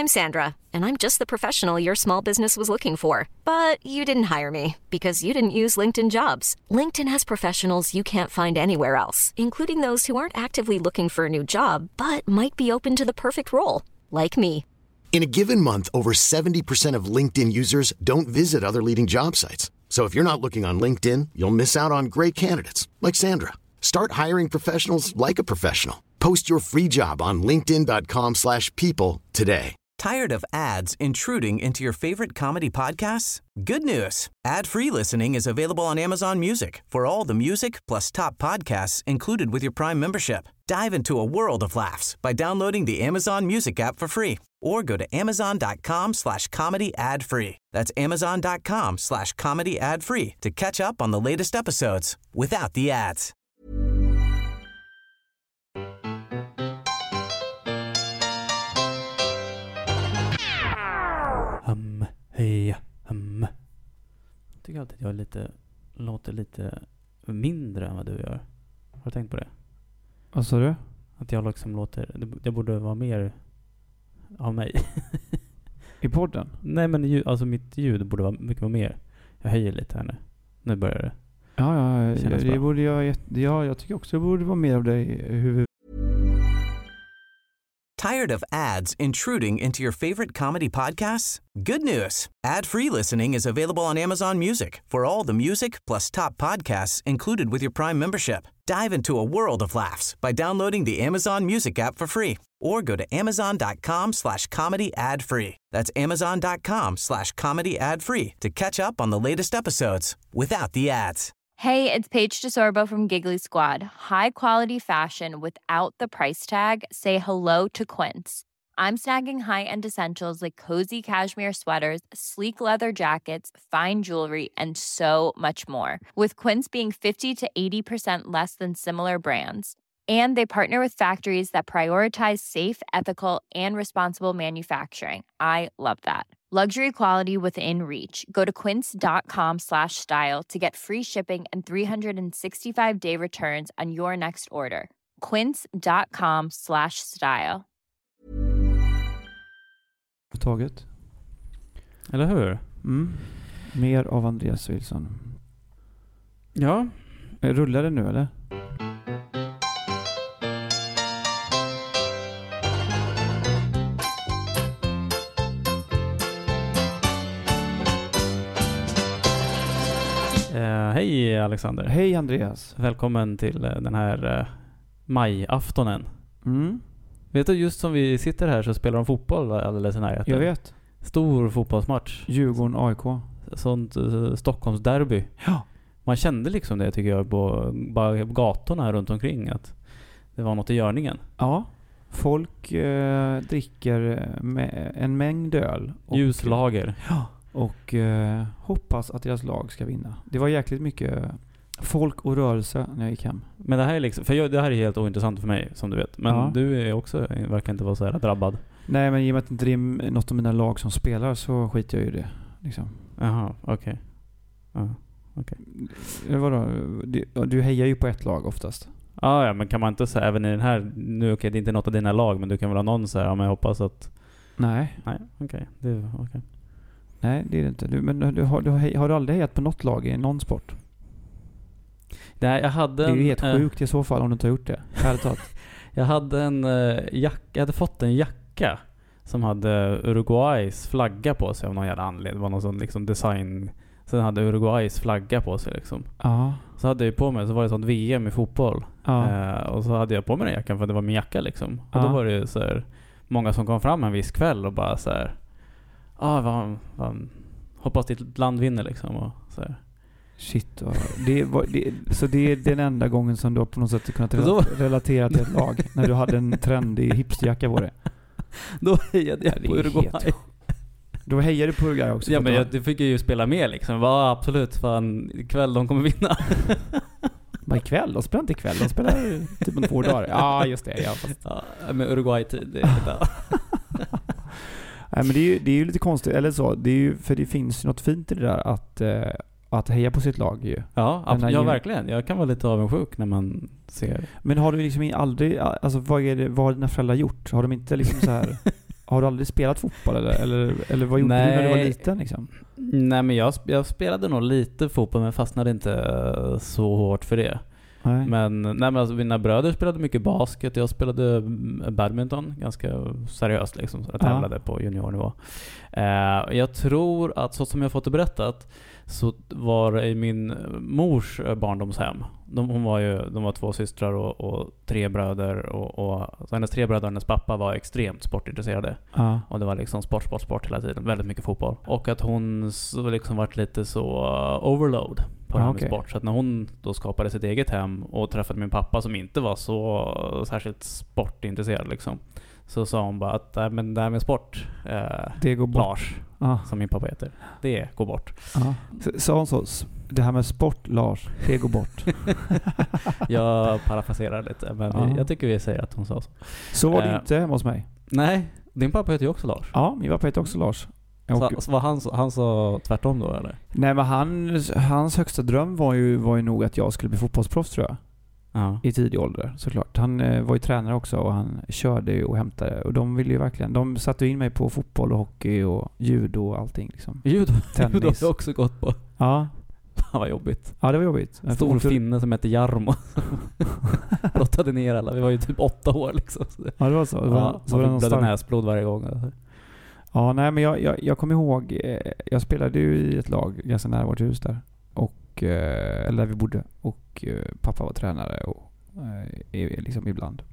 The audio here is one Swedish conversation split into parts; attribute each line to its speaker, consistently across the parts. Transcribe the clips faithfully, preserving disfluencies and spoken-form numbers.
Speaker 1: I'm Sandra, and I'm just the professional your small business was looking for. But you didn't hire me because you didn't use LinkedIn Jobs. LinkedIn has professionals you can't find anywhere else, including those who aren't actively looking for a new job, but might be open to the perfect role, like me.
Speaker 2: In a given month, over seventy percent of LinkedIn users don't visit other leading job sites. So if you're not looking on LinkedIn, you'll miss out on great candidates like Sandra. Start hiring professionals like a professional. Post your free job on linkedin dot com slash people today.
Speaker 3: Tired of ads intruding into your favorite comedy podcasts? Good news. Ad-free listening is available on Amazon Music for all the music plus top podcasts included with your Prime membership. Dive into a world of laughs by downloading the Amazon Music app for free or go to amazon dot com slash comedy ad free. That's amazon dot com slash comedy ad free to catch up on the latest episodes without the ads.
Speaker 4: Hum, hej, hum. Jag tycker alltid att jag är lite, låter lite mindre än vad du gör. Har du tänkt på det?
Speaker 5: Vad sa du?
Speaker 4: Att jag liksom låter, det, det borde vara mer av mig.
Speaker 5: I podden?
Speaker 4: Nej, men ljud, alltså mitt ljud borde vara mycket mer. Jag höjer lite här nu. Nu börjar det.
Speaker 5: Ja, ja, ja
Speaker 4: Kännas
Speaker 5: det
Speaker 4: bra.
Speaker 5: borde jag, ja, jag tycker också det borde vara mer av dig i huvudet.
Speaker 3: Tired of ads intruding into your favorite comedy podcasts? Good news. Ad-free listening is available on Amazon Music for all the music plus top podcasts included with your Prime membership. Dive into a world of laughs by downloading the Amazon Music app for free or go to amazon dot com slash comedy ad free. That's amazon dot com slash comedy ad free to catch up on the latest episodes without the ads.
Speaker 6: Hey, it's Paige DeSorbo from Giggly Squad. High quality fashion without the price tag. Say hello to Quince. I'm snagging high-end essentials like cozy cashmere sweaters, sleek leather jackets, fine jewelry, and so much more. With Quince being fifty to eighty percent less than similar brands. And they partner with factories that prioritize safe, ethical, and responsible manufacturing. I love that. Luxury quality within reach. Go to quince dot com slash style to get free shipping and three sixty-five day returns on your next order. quince dot com slash style.
Speaker 5: Taget.
Speaker 4: Eller hur?
Speaker 5: Mm. Mer av Andreas Wilson.
Speaker 4: Ja.
Speaker 5: Rullar det nu eller?
Speaker 4: Uh, hej Alexander.
Speaker 5: Hej Andreas.
Speaker 4: Välkommen till uh, den här uh, majaftonen.
Speaker 5: Mm.
Speaker 4: Vet du, just som vi sitter här så spelar de fotboll alldeles i närheten.
Speaker 5: Jag vet.
Speaker 4: Stor fotbollsmatch.
Speaker 5: Djurgården A I K.
Speaker 4: Sånt uh, Stockholms derby.
Speaker 5: Ja.
Speaker 4: Man kände liksom det tycker jag på bara gatorna här runt omkring att det var något i görningen.
Speaker 5: Ja. Folk eh, dricker med en mängd öl.
Speaker 4: Och, ljuslager.
Speaker 5: Ja. Och eh, hoppas att deras lag ska vinna. Det var jäkligt mycket folk och rörelse när jag gick hem.
Speaker 4: Men det här är liksom, för jag, det här är helt ointressant för mig som du vet. Men
Speaker 5: ja.
Speaker 4: Du är också, verkar inte vara så här drabbad.
Speaker 5: Nej, men i och med att det inte är något av mina lag som spelar så skiter jag i det. Liksom.
Speaker 4: Jaha, okej. Okay. Uh, okej.
Speaker 5: Okay. Vadå? Du, du hejar ju på ett lag oftast.
Speaker 4: Ah, ja, men kan man inte säga även i den här, nu okej, okay, det är inte något av dina lag, men du kan väl ha någon så här, ja, men jag hoppas att...
Speaker 5: Nej.
Speaker 4: Nej, okej. Okay. Det är okej. Okay.
Speaker 5: Nej, det är det inte. Du, men du, har, du, har du aldrig hejat på något lag i någon sport?
Speaker 4: Nej, jag hade
Speaker 5: det är ju helt
Speaker 4: en,
Speaker 5: sjukt äh, i så fall om du inte har gjort det.
Speaker 4: Jag hade en uh, jacka, jag hade fått en jacka som hade Uruguays flagga på sig av någon jävla anledning. Det var någon sån liksom design. Sen hade Uruguays flagga på sig liksom.
Speaker 5: Ja.
Speaker 4: Så hade jag på mig, så var det sånt V M i fotboll.
Speaker 5: Ja.
Speaker 4: Uh, och så hade jag på mig den jackan för det var min jacka liksom. Och
Speaker 5: ja.
Speaker 4: då var det så här, många som kom fram en viss kväll och bara så här, ah, vad, vad, hoppas ditt land vinner liksom och så här.
Speaker 5: Shit. Det var, det, så det är den enda gången som du har på något sätt kunnat rela- relatera till ett lag när du hade en trendig hipsterjacka på det.
Speaker 4: Då hejade jag på Uruguay. Helt...
Speaker 5: Då hejade du på Uruguay också.
Speaker 4: Ja, men jag, det fick jag ju spela med liksom. Va, absolut, fan, ikväll de kommer vinna.
Speaker 5: Men ikväll? De spelar inte ikväll. De spelar typ om två dagar. Ja, just det. Ja, fast...
Speaker 4: ja, med Uruguay-tid. Det är det.
Speaker 5: Nej, men det är, ju, det är ju lite konstigt. Eller så. Det är ju, för det finns ju något fint i det där att... Eh, att heja på sitt lag ju.
Speaker 4: Ja, absolut, ja, verkligen. Jag kan vara lite avundsjuk när man ser.
Speaker 5: Men har du liksom aldrig, alltså vad är det, vad har dina föräldrar gjort? Har de inte liksom så här Har du aldrig spelat fotboll eller, eller, eller vad gjorde
Speaker 4: Nej.
Speaker 5: du när du var liten liksom?
Speaker 4: Nej, men jag, jag spelade nog lite fotboll men fastnade inte så hårt för det.
Speaker 5: Nej.
Speaker 4: Men, nej, men alltså, mina bröder spelade mycket basket. Jag spelade badminton ganska seriöst liksom, så jag tävlade ja. på juniornivå. Eh, jag tror att så som jag fått det berättat så var det i min mors barndomshem. De, hon var ju, de var två systrar och, och tre bröder och, och så hennes tre bröder och hennes pappa var extremt sportintresserade.
Speaker 5: Ja.
Speaker 4: Och det var liksom sport, sport, sport hela tiden. Väldigt mycket fotboll. Och att hon så liksom varit lite så uh, overload på det här
Speaker 5: okay.
Speaker 4: med sport. Så att när hon då skapade sitt eget hem och träffade min pappa som inte var så särskilt sportintresserad liksom, så sa hon bara att äh, men det här med sport eh,
Speaker 5: det går bort.
Speaker 4: Lars,
Speaker 5: ah.
Speaker 4: som min pappa heter, det går bort.
Speaker 5: Ah. Sa hon så? Det här med sport, Lars, det går bort.
Speaker 4: Jag parafraserar lite, men
Speaker 5: ah.
Speaker 4: jag tycker vi säger att hon sa så.
Speaker 5: Så var det
Speaker 4: eh,
Speaker 5: inte hemma hos mig.
Speaker 4: Nej, din pappa heter ju också Lars.
Speaker 5: Ja, min pappa heter också Lars.
Speaker 4: Så, så var han, han sa tvärtom då eller?
Speaker 5: Nej, men han, hans högsta dröm var ju, var ju nog att jag skulle bli fotbollsproffs tror jag.
Speaker 4: Ja.
Speaker 5: I tidig ålder såklart. Han eh, var ju tränare också och han körde ju och hämtade och de ville ju verkligen, de satte in mig på fotboll och hockey och judo och allting liksom.
Speaker 4: Judo,
Speaker 5: tennis.
Speaker 4: Judo har jag också gått på.
Speaker 5: Ja.
Speaker 4: Fan vad jobbigt.
Speaker 5: Ja, det var jobbigt.
Speaker 4: En stor finne som hette Jarmo. Brottade ner alla. Vi var ju typ åtta år liksom.
Speaker 5: Ja, det var så. Det var,
Speaker 4: ja,
Speaker 5: så var
Speaker 4: man fick blöda näsblod varje gång. Alltså.
Speaker 5: Ja, nej men jag, jag, jag kommer ihåg, eh, jag spelade ju i ett lag ganska nära vårt hus där. Och, eh, eller där vi bodde. Och eh, pappa var tränare och eh, liksom ibland.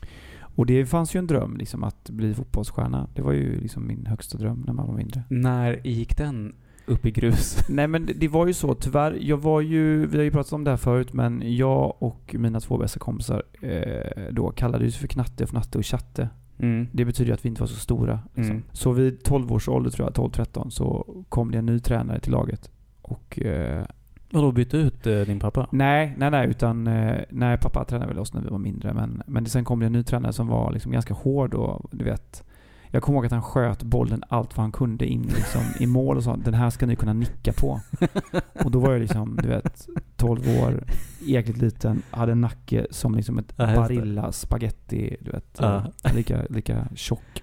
Speaker 5: Och det fanns ju en dröm liksom att bli fotbollsstjärna. Det var ju liksom min högsta dröm när man var mindre.
Speaker 4: När gick den upp i grus?
Speaker 5: Nej men det, det var ju så, tyvärr. Jag var ju, vi har ju pratat om det här förut, men jag och mina två bästa kompisar eh, då kallades för Knatte, Fnatte och Chatte. Mm. Det betyder att vi inte var så stora. Liksom. Mm. Så vid tolv års ålder tror jag, tolv tretton, så kom det en ny tränare till laget. Och eh,
Speaker 4: och då bytte ut eh, din pappa?
Speaker 5: Nej, nej, nej, utan eh, nej, pappa tränade väl oss när vi var mindre, men, men sen kom det en ny tränare som var liksom ganska hård och du vet, jag kommer ihåg att han sköt bollen allt vad han kunde in liksom, i mål och så. Den här ska ni kunna nicka på. Och då var jag liksom, du vet, tolv år, jäkligt liten, hade en nacke som liksom ett
Speaker 4: ja,
Speaker 5: Barilla spaghetti, du vet,
Speaker 4: ja.
Speaker 5: lika, lika tjock.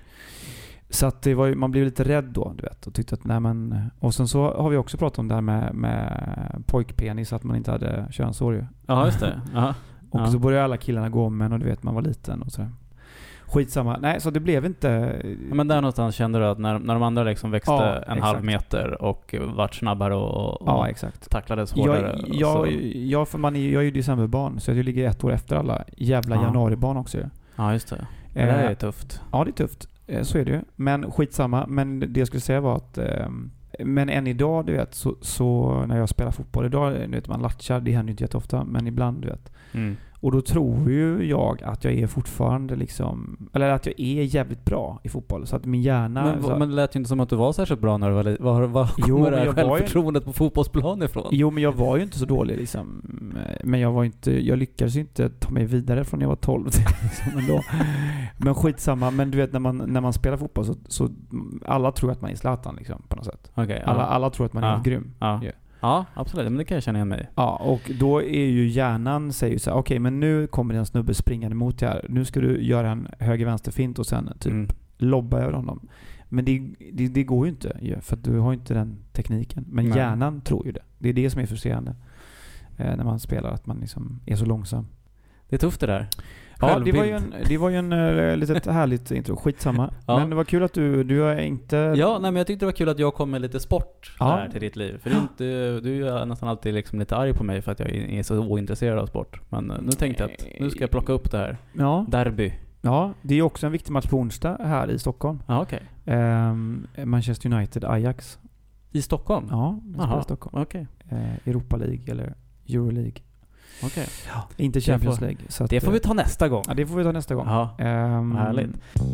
Speaker 5: Så att det var ju, man blev lite rädd då, du vet, och tyckte att nej men, och sen så har vi också pratat om det här med, med pojkpenis, att man inte hade könshår ju.
Speaker 4: Ja, just det. Ja.
Speaker 5: Och
Speaker 4: ja.
Speaker 5: så började alla killarna gå om en och du vet, man var liten och sådär. Skitsamma. Nej, så det blev inte...
Speaker 4: Ja, men där någonstans kände du att när, när de andra liksom växte
Speaker 5: ja,
Speaker 4: en
Speaker 5: exakt.
Speaker 4: halv meter och vart snabbare och, och
Speaker 5: ja, exakt.
Speaker 4: tacklades hårdare.
Speaker 5: Jag, jag, jag, för man är, jag är ju decemberbarn, så jag ligger ett år efter alla jävla
Speaker 4: ja.
Speaker 5: januaribarn också.
Speaker 4: Ja, just det. Det eh, är tufft.
Speaker 5: Ja, det är tufft. Så är det ju. Men skitsamma. Men det jag skulle säga var att... Eh, men än idag, du vet, så, så när jag spelar fotboll idag, du vet, man latchar, det händer inte jätteofta, men ibland, du vet. Mm. Och då tror ju jag att jag är fortfarande liksom, eller att jag är jävligt bra i fotboll, så att min hjärna...
Speaker 4: Men,
Speaker 5: så,
Speaker 4: men det lät ju inte som att du var särskilt bra när du var lite... Var, var
Speaker 5: jo,
Speaker 4: kommer det här
Speaker 5: jag
Speaker 4: självförtroendet på fotbollsplan ifrån?
Speaker 5: Jo, men jag var ju inte så dålig liksom. Men jag var inte, jag lyckades ju inte ta mig vidare från när jag var tolv liksom, ändå. Men skitsamma, men du vet när man, när man spelar fotboll så, så alla tror att man är Zlatan liksom, på något sätt.
Speaker 4: Okay,
Speaker 5: alla,
Speaker 4: ja.
Speaker 5: alla tror att man är
Speaker 4: ja.
Speaker 5: grym.
Speaker 4: Ja. Yeah. Ja, absolut. Men det kan jag känna igen mig.
Speaker 5: Ja, och då är ju hjärnan säger ju så här: okej, okay, men nu kommer det en snubbe springande mot dig här. Nu ska du göra en höger-vänster-fint och sen typ mm. lobba över honom. Men det, det, det går ju inte, ja, för att du har ju inte den tekniken. Men Nej. hjärnan tror ju det. Det är det som är frustrerande eh, när man spelar, att man liksom är så långsam.
Speaker 4: Det är tufft det där.
Speaker 5: Ja, det var ju en, det var ju en uh, litet härligt intro. Skitsamma. Ja. Men det var kul att du, du är inte...
Speaker 4: Ja, nej, men jag tyckte det var kul att jag kom med lite sport
Speaker 5: ja.
Speaker 4: här till ditt liv. För du är, inte, du är nästan alltid liksom lite arg på mig för att jag är så ointresserad av sport. Men nu tänkte jag att nu ska jag plocka upp det här.
Speaker 5: Ja.
Speaker 4: Derby.
Speaker 5: Ja, det är också en viktig match på onsdag här i Stockholm.
Speaker 4: Ja, okej.
Speaker 5: Okay. Um, Manchester United, Ajax.
Speaker 4: I Stockholm?
Speaker 5: Ja, i Stockholm.
Speaker 4: Okej.
Speaker 5: Okay. Uh, Europa League eller Euro League.
Speaker 4: Okej. Okay.
Speaker 5: Ja, inte Champions League.
Speaker 4: Så att, det får vi ta nästa gång.
Speaker 5: Ja, det får vi ta nästa gång.
Speaker 4: Ja, um, härligt.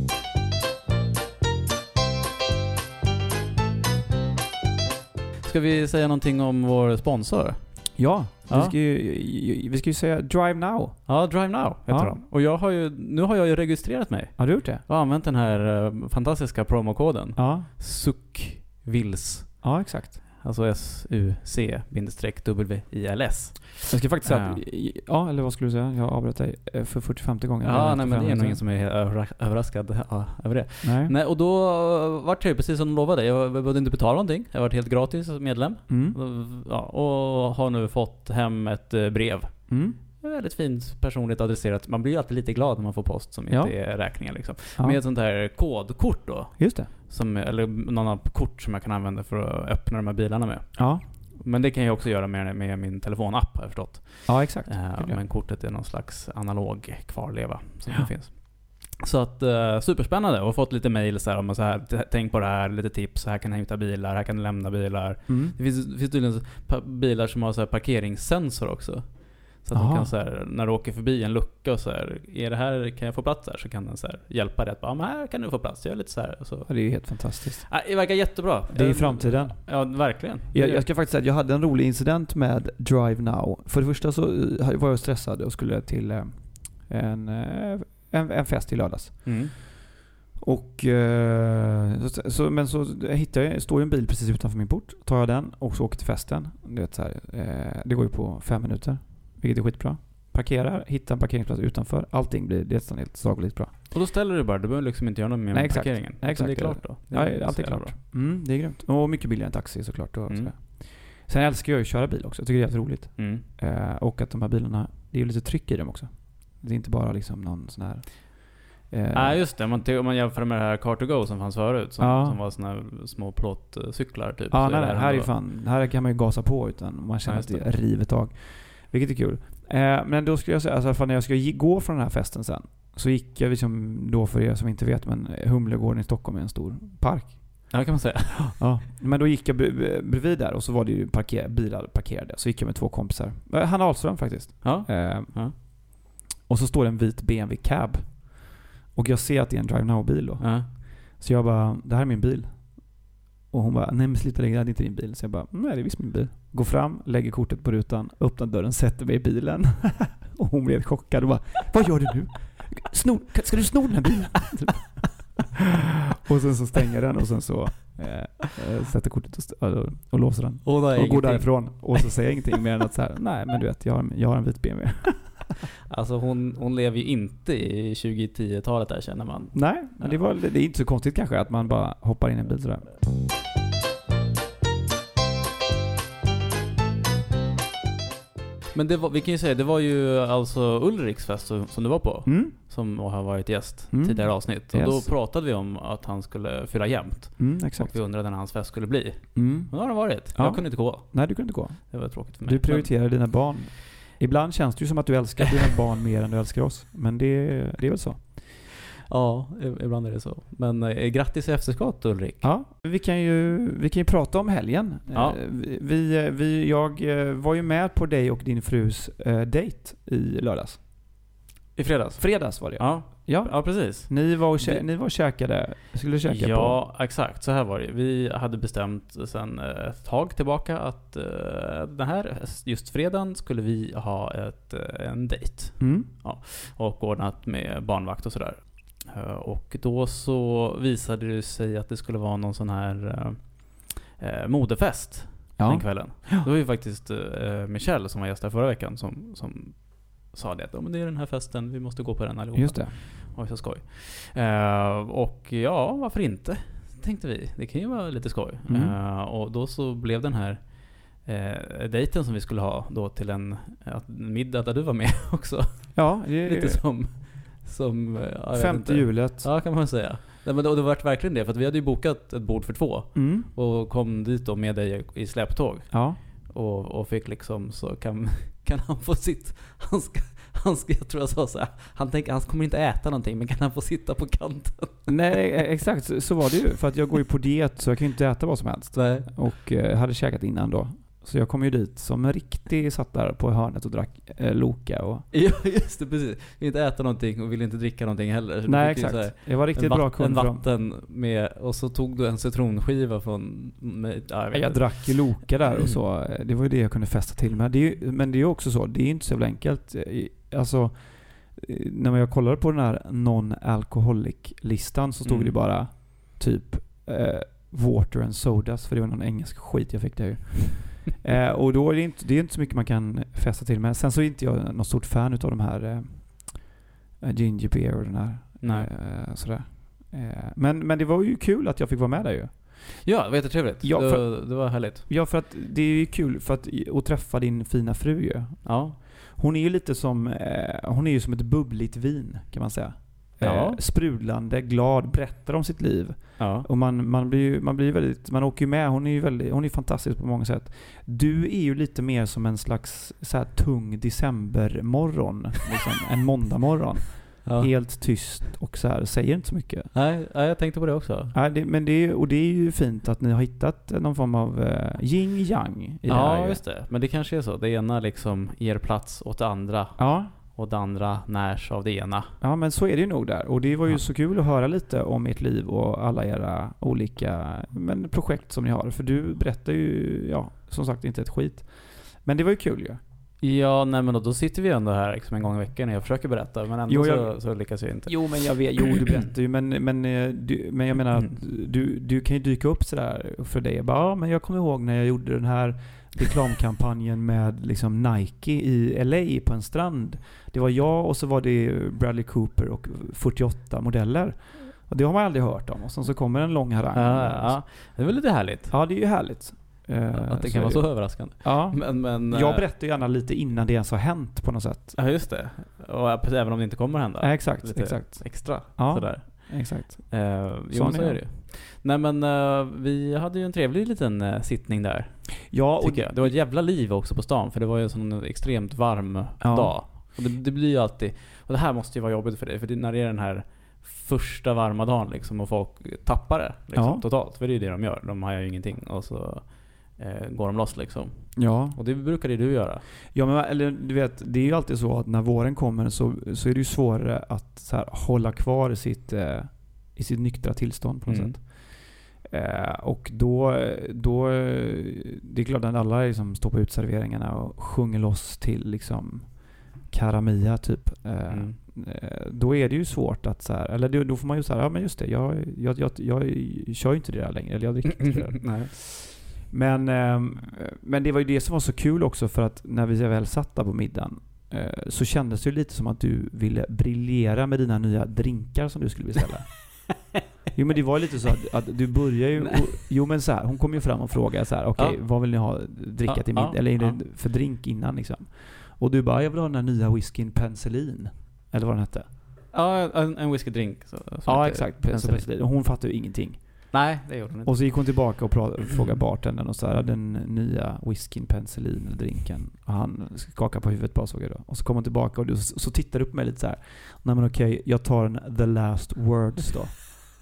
Speaker 4: Ska vi säga någonting om vår sponsor?
Speaker 5: Ja,
Speaker 4: ja.
Speaker 5: Vi, ska ju, vi ska ju säga Drive Now.
Speaker 4: Ja, Drive Now heter ja. de. Och jag har ju, nu har jag ju registrerat mig.
Speaker 5: Har du gjort det?
Speaker 4: Jag har använt den här uh, fantastiska promokoden.
Speaker 5: Ja.
Speaker 4: Suckvils.
Speaker 5: Ja, exakt.
Speaker 4: Alltså S U C W I L S.
Speaker 5: Jag ska faktiskt säga att,
Speaker 4: Ja.
Speaker 5: ja, eller vad skulle du säga? Jag avbröt dig för fyrtiofemte gånger.
Speaker 4: Ja, nej, men det är nog ingen som är överra- överraskad ja, över det.
Speaker 5: Nej.
Speaker 4: Nej, och då var det precis som de lovade. Jag behövde inte betala någonting. Jag har varit helt gratis medlem.
Speaker 5: Mm.
Speaker 4: Ja, och har nu fått hem ett eh, brev.
Speaker 5: Mm.
Speaker 4: Väldigt fint personligt adresserat. Man blir ju alltid lite glad när man får post som
Speaker 5: Ja.
Speaker 4: inte är räkningar liksom.
Speaker 5: Ja.
Speaker 4: Med ett sånt här kodkort då.
Speaker 5: Just det.
Speaker 4: Som, eller någon av kort som jag kan använda för att öppna de här bilarna med.
Speaker 5: Ja,
Speaker 4: Men det kan jag också göra med, med min telefonapp har jag förstått.
Speaker 5: ja exakt.
Speaker 4: Eh,
Speaker 5: Det är
Speaker 4: men kortet är någon slags analog kvarleva som
Speaker 5: Ja.
Speaker 4: det finns. Så att eh, superspännande och fått lite mejl så här om så här, t- tänk på det här, lite tips, så här kan du hämta bilar, här kan du lämna bilar.
Speaker 5: Mm.
Speaker 4: Det finns, det finns tydligen pa- bilar som har så här parkeringssensor också. Så att
Speaker 5: Aha.
Speaker 4: de kan så här, när du åker förbi en lucka och så här, är det här, kan jag få plats här? Så kan den så här hjälpa dig att bara, men här kan du få plats, gör lite så här. Och så.
Speaker 5: Ja, det är ju helt fantastiskt.
Speaker 4: Ah, det verkar jättebra.
Speaker 5: Det är i
Speaker 4: Eh,
Speaker 5: framtiden.
Speaker 4: Ja, verkligen.
Speaker 5: Jag, jag ska faktiskt säga att jag hade en rolig incident med Drive Now. För det första så eh, var jag stressad och skulle till eh, en, eh, en, en fest i lördags.
Speaker 4: Mm.
Speaker 5: Och, eh, så, så, men så hittar jag, står ju en bil precis utanför min port. Tar jag den och så åker till festen. Det, vet, så här, eh, det går ju på fem minuter, vilket är skitbra. Parkerar, hittar en parkeringsplats utanför. Allting blir nästan helt sagolikt bra.
Speaker 4: Och då ställer du bara, du behöver liksom inte göra något mer
Speaker 5: Nej,
Speaker 4: med
Speaker 5: exakt.
Speaker 4: parkeringen.
Speaker 5: Nej, exakt.
Speaker 4: Det är klart då. Det
Speaker 5: Ja,
Speaker 4: är
Speaker 5: allt
Speaker 4: så
Speaker 5: är
Speaker 4: jävla
Speaker 5: klart.
Speaker 4: bra.
Speaker 5: Mm, det är grymt. Och mycket billigare än taxi såklart. Och
Speaker 4: Mm.
Speaker 5: sådär. Sen älskar jag ju att köra bil också. Jag tycker det är jävligt roligt.
Speaker 4: Mm.
Speaker 5: Eh, och att de här bilarna, det är ju lite tryck i dem också. Det är inte bara liksom någon sån här...
Speaker 4: Nej,
Speaker 5: Eh,
Speaker 4: ah, just det. Om man, om man jämför med det här Car to Go som fanns förut. Som,
Speaker 5: Ja.
Speaker 4: som var såna här små plåtcyklar typ.
Speaker 5: ja,
Speaker 4: Så
Speaker 5: nej,
Speaker 4: det
Speaker 5: nej, här är ju
Speaker 4: ändå-
Speaker 5: fan, här kan man ju gasa på utan man känner
Speaker 4: Ja,
Speaker 5: att
Speaker 4: just
Speaker 5: det river tag. Vilket är kul. Eh, men då skulle jag säga, alltså, i alla fall när jag ska gi- gå från den här festen sen, så gick jag liksom då, för er som inte vet, men Humlegården i Stockholm är en stor park.
Speaker 4: Ja, kan man säga.
Speaker 5: Ja. Men då gick jag bre- bredvid där och så var det ju parker- bilar parkerade. Så gick jag med två kompisar. Eh, Hanna Ahlström faktiskt.
Speaker 4: Ja.
Speaker 5: Eh,
Speaker 4: Ja.
Speaker 5: Och så står det en vit B M W Cab. Och jag ser att det är en Drive Now-bil då.
Speaker 4: Ja.
Speaker 5: Så jag bara, det här är min bil. Och hon bara, nej men sluta lägga, det är inte din bil. Så jag bara, nej det är visst min bil. Går fram, lägger kortet på rutan, öppnar dörren, sätter mig i bilen. Och hon blev chockad och bara, vad gör du nu? Snor, ska du sno den här bilen? Och sen så stänger den och sen så eh, sätter kortet och, st- och, och låser den.
Speaker 4: Och,
Speaker 5: Och går därifrån. Och så säger jag ingenting mer än att så här, nej men du vet, jag har, jag har en vit B M W.
Speaker 4: Alltså hon, hon lever ju inte i tjugo-tio-talet där, känner man.
Speaker 5: Nej, men det, var, det är inte så konstigt kanske att man bara hoppar in i en bil sådär.
Speaker 4: Men det var, vi kan ju säga, det var ju alltså Ulriks fest som som du var på.
Speaker 5: Mm.
Speaker 4: Som har varit gäst
Speaker 5: Mm.
Speaker 4: tidigare avsnitt. Och
Speaker 5: Yes.
Speaker 4: då pratade vi om att han skulle fylla jämnt.
Speaker 5: Mm,
Speaker 4: Och
Speaker 5: exakt.
Speaker 4: vi undrade när hans fest skulle bli.
Speaker 5: Mm.
Speaker 4: Men det har det varit.
Speaker 5: Ja.
Speaker 4: Jag kunde inte gå.
Speaker 5: Nej, du kunde inte gå.
Speaker 4: Det var tråkigt för mig.
Speaker 5: Du prioriterar dina barn. Ibland känns det ju som att du älskar dina barn mer än du älskar oss. Men det, det är väl så.
Speaker 4: Men, ja, ibland är det så. Men eh, grattis i efterskott, Ulrik.
Speaker 5: Ja, vi kan ju, vi kan ju prata om helgen.
Speaker 4: Ja.
Speaker 5: Eh, Vi, vi, jag eh, var ju med på dig och din frus eh, dejt i lördags.
Speaker 4: I fredags.
Speaker 5: Fredags var det.
Speaker 4: Ja,
Speaker 5: Ja.
Speaker 4: ja precis.
Speaker 5: Ni var och, kä-
Speaker 4: Vi-
Speaker 5: ni var och käkade. Skulle käka på.
Speaker 4: Ja, exakt. Så här var det. Vi hade bestämt sedan ett tag tillbaka att uh, den här, just fredagen, skulle vi ha ett, uh, en dejt.
Speaker 5: Mm.
Speaker 4: Och ordnat med barnvakt och sådär. Uh, och då så visade det sig att det skulle vara någon sån här uh, uh, modefest den
Speaker 5: Ja.
Speaker 4: kvällen. Det var ju faktiskt uh, Michelle som var gäst där förra veckan som, som sa det att oh, men det är den här festen, vi måste gå på den allihopa.
Speaker 5: Just det.
Speaker 4: Oj, så skoj. Uh, och ja, varför inte? Tänkte vi. Det kan ju vara lite skoj.
Speaker 5: Mm.
Speaker 4: Uh, och då så blev den här uh, dejten som vi skulle ha då till en uh, middag där du var med också.
Speaker 5: Ja, det
Speaker 4: Lite som... som uh, jag vet
Speaker 5: femte
Speaker 4: inte.
Speaker 5: hjulet.
Speaker 4: Ja, kan man säga. Nej, men det, det var verkligen det. För att vi hade ju bokat ett bord för två.
Speaker 5: Mm.
Speaker 4: Och kom dit då med dig i släptåg.
Speaker 5: Ja.
Speaker 4: Och, och fick liksom så kan, kan han få sitt... Han ska, han ska, jag tror jag sa så här, han tänker han kommer inte äta någonting, men kan han få sitta på kanten?
Speaker 5: Nej, exakt. Så, så var det ju. För att jag går ju på diet så jag kan ju inte äta vad som helst.
Speaker 4: Nej.
Speaker 5: Och eh, hade käkat innan då. Så jag kom ju dit som en riktig, satt där på hörnet och drack eh, Loka och...
Speaker 4: Ja, just det, precis. Vill inte äta någonting och vill inte dricka någonting heller. Så du
Speaker 5: Nej,
Speaker 4: fick ju
Speaker 5: exakt.
Speaker 4: så här,
Speaker 5: Jag var riktigt
Speaker 4: en
Speaker 5: bra
Speaker 4: vatt, en
Speaker 5: kund för dem.
Speaker 4: vatten med, och så tog du en citronskiva från mig. Ja, jag vet
Speaker 5: Jag
Speaker 4: inte.
Speaker 5: drack ju Loka där och så. Det var ju det jag kunde fästa till med. Det är ju, men det är ju också så, det är inte så jävla enkelt. Alltså, när jag kollade på den här non-alcoholic-listan så stod
Speaker 4: Mm.
Speaker 5: det bara typ eh, water and sodas, för det var någon engelsk skit jag fick där ju. eh, och då är det, inte, det är inte så mycket man kan fästa till. Men sen så är inte jag någon stort fan utav de här eh, ginger beer och den här.
Speaker 4: Nej.
Speaker 5: Eh, sådär. Eh, men, men det var ju kul att jag fick vara med där ju.
Speaker 4: Ja, det var jättetrevligt.
Speaker 5: Ja,
Speaker 4: det,
Speaker 5: för,
Speaker 4: det var härligt.
Speaker 5: Ja, för att det är ju kul för att, att träffa din fina fru ju.
Speaker 4: Ja.
Speaker 5: Hon är ju lite som eh, hon är ju som ett bubbligt vin, kan man säga.
Speaker 4: Ja.
Speaker 5: Eh, sprudlande, glad, berättar om sitt liv.
Speaker 4: Ja.
Speaker 5: Och man, man blir ju man blir väldigt, man åker ju med. Hon är ju väldigt, hon är fantastisk på många sätt. Du är ju lite mer som en slags så här tung decembermorgon, liksom en måndagmorgon.
Speaker 4: Ja.
Speaker 5: Helt tyst och så här, säger inte så mycket.
Speaker 4: Nej, jag tänkte på det också.
Speaker 5: Ja, det, men det är, och det är ju fint att ni har hittat någon form av uh, yin-yang i
Speaker 4: ja,
Speaker 5: det här.
Speaker 4: Ja, just det. Men det kanske är så. Det ena liksom ger plats åt det andra.
Speaker 5: Ja.
Speaker 4: Och det andra närs av det ena.
Speaker 5: Ja, men så är det ju nog där. Och det var ju
Speaker 4: ja.
Speaker 5: så kul att höra lite om ert liv och alla era olika men, projekt som ni har. För du berättar ju, ja, som sagt inte ett skit. Men det var ju kul ju.
Speaker 4: Ja, nej men då, då sitter vi ändå här liksom en gång i veckan när jag försöker berätta. Men ändå
Speaker 5: jo, jag,
Speaker 4: så, så lyckas jag inte.
Speaker 5: Jo, men jag vet, jo du berättar ju. Men, men, du, men jag menar att du, du kan ju dyka upp sådär för dig. Jag bara, ja, men jag kommer ihåg när jag gjorde den här reklamkampanjen med liksom Nike i L A på en strand. Det var jag och så var det Bradley Cooper och fyrtioåtta modeller. Och det har man aldrig hört om. Och sen så kommer en lång harang.
Speaker 4: Ja, ja. Det är väl lite härligt.
Speaker 5: Ja, det är ju härligt.
Speaker 4: Att det kan vara så överraskande.
Speaker 5: Ja.
Speaker 4: Men, men,
Speaker 5: jag berättar gärna lite innan det ens har hänt på något sätt.
Speaker 4: Ja, just det. Och även om det inte kommer hända.
Speaker 5: Ja, exakt,
Speaker 4: lite
Speaker 5: exakt.
Speaker 4: Extra.
Speaker 5: Ja,
Speaker 4: sådär.
Speaker 5: Exakt.
Speaker 4: Uh, jo, så är det ju. Nej, men uh, vi hade ju en trevlig liten uh, sittning där.
Speaker 5: Ja, och
Speaker 4: jag. Det var ett jävla liv också på stan. För det var ju en sån extremt varm
Speaker 5: ja.
Speaker 4: dag. Och det, det blir ju alltid... Och det här måste ju vara jobbigt för dig. För det, när det är den här första varma dagen liksom, och folk tappar det liksom,
Speaker 5: ja.
Speaker 4: totalt. För det är ju det de gör. De har ju ingenting. Och så eh, går de loss liksom.
Speaker 5: Ja.
Speaker 4: Och det brukar du göra.
Speaker 5: Ja, men eller du vet, det är ju alltid så att när våren kommer så, så är det ju svårare att så här, hålla kvar i sitt, eh, i sitt nyktra tillstånd på något mm. sätt. Eh, och då, då det är klart att alla liksom står på utserveringarna och sjunger loss till liksom Karamia typ. Eh, mm. eh, då är det ju svårt att så här, eller då, då får man ju säga, ja men just det, jag, jag, jag, jag, jag kör ju inte det där längre, eller jag dricker inte det där.
Speaker 4: Nej.
Speaker 5: Men, eh, men det var ju det som var så kul också, för att när vi väl satt där på middagen eh, så kändes det ju lite som att du ville briljera med dina nya drinkar som du skulle beställa. Jo, men det var lite så att, att du börjar ju... Och, jo, men så här, hon kom ju fram och frågade så här, okej, okay, ja. vad vill ni ha dricka ja, till middag? Ja, eller är det ja. för drink innan liksom? Och du bara, jag vill ha den här nya whiskyn penicillin. Eller vad den hette?
Speaker 4: Ja, en, en whiskydrink. Så,
Speaker 5: ja, exakt. Penicillin. Och hon fattade ju ingenting.
Speaker 4: Nej, det gjorde hon inte.
Speaker 5: Och så gick hon tillbaka och prat- frågade bartendern och så här, den nya whiskyn penicillin eller drinken. Och han skakade på huvudet bara, såg jag då. Och så kom hon tillbaka och du, så tittar du upp mig lite så här. Nej men okej, okay, jag tar en the last words då.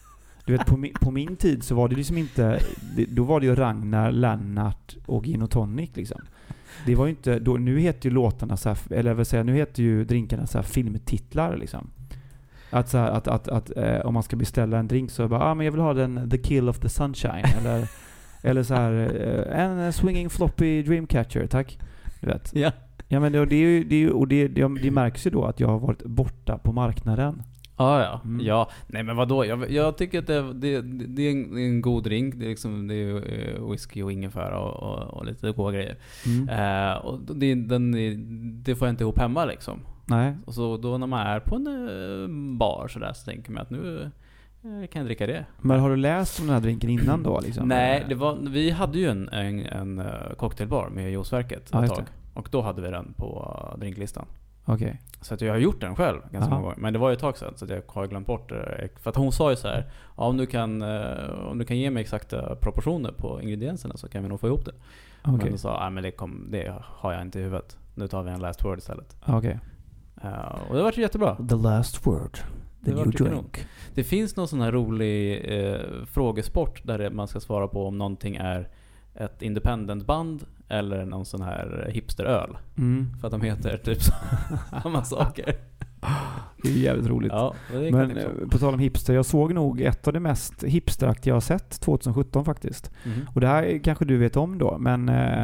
Speaker 5: Du vet, på min, på min tid så var det liksom inte... Då var det ju Ragnar, Lennart och Gin och Tonic liksom. Det var ju inte... Då, nu heter ju låtarna så här, eller vad säger, nu heter ju drinkarna så här filmtitlar liksom. Att, så här, att, att, att eh, om man ska beställa en drink så bara, ah, men jag vill ha den The Kill of the Sunshine. eller, eller så här, eh, en swinging floppy dreamcatcher, tack. Du vet.
Speaker 4: Ja.
Speaker 5: Ja, men det, det är ju... Det, är ju, och det, det, det märks ju då att jag har varit borta på marknaden.
Speaker 4: Ah, ja,
Speaker 5: mm.
Speaker 4: ja. Nej men vadå? Jag, jag tycker att det, det, det, är en, det är en god drink. Det är liksom det är whisky och ingefära och, och, och lite goda grejer. Mm. Uh, och det, den, det får jag inte ihop hemma liksom.
Speaker 5: Nej.
Speaker 4: Och så då när man är på en uh, bar så där, så tänker man att nu uh, kan jag dricka det.
Speaker 5: Men har du läst om den här drinken innan då liksom?
Speaker 4: Nej, det var, vi hade ju en, en, en cocktailbar med Juiceverket
Speaker 5: ah,
Speaker 4: ett tag. Och då hade vi den på drinklistan.
Speaker 5: Okej. Okay.
Speaker 4: Så att jag har gjort den själv ganska många gånger. Men det var ju ett tag sedan så att jag har glömt bort det. För att hon sa ju så här, ja, om, du kan, om du kan ge mig exakta proportioner på ingredienserna så kan vi nog få ihop det. Okay. Men då sa jag, men det, kom, det har jag inte i huvudet. Nu tar vi en last word istället.
Speaker 5: Okej. Okay.
Speaker 4: Uh, och det var ju jättebra.
Speaker 5: The last word. The new drink.
Speaker 4: Nog. Det finns någon sån här rolig eh, frågesport där det, man ska svara på om någonting är ett independent band eller någon sån här hipsteröl. Mm. För att de heter typ samma saker.
Speaker 5: Det är jävligt roligt.
Speaker 4: Ja, det är
Speaker 5: men eh, på tal om hipster, jag såg nog ett av det mest hipsteraktiga jag har sett tjugohundrasjutton faktiskt. Mm. Och det här kanske du vet om då, men eh,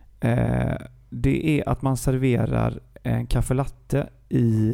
Speaker 5: eh, det är att man serverar en kaffe latte i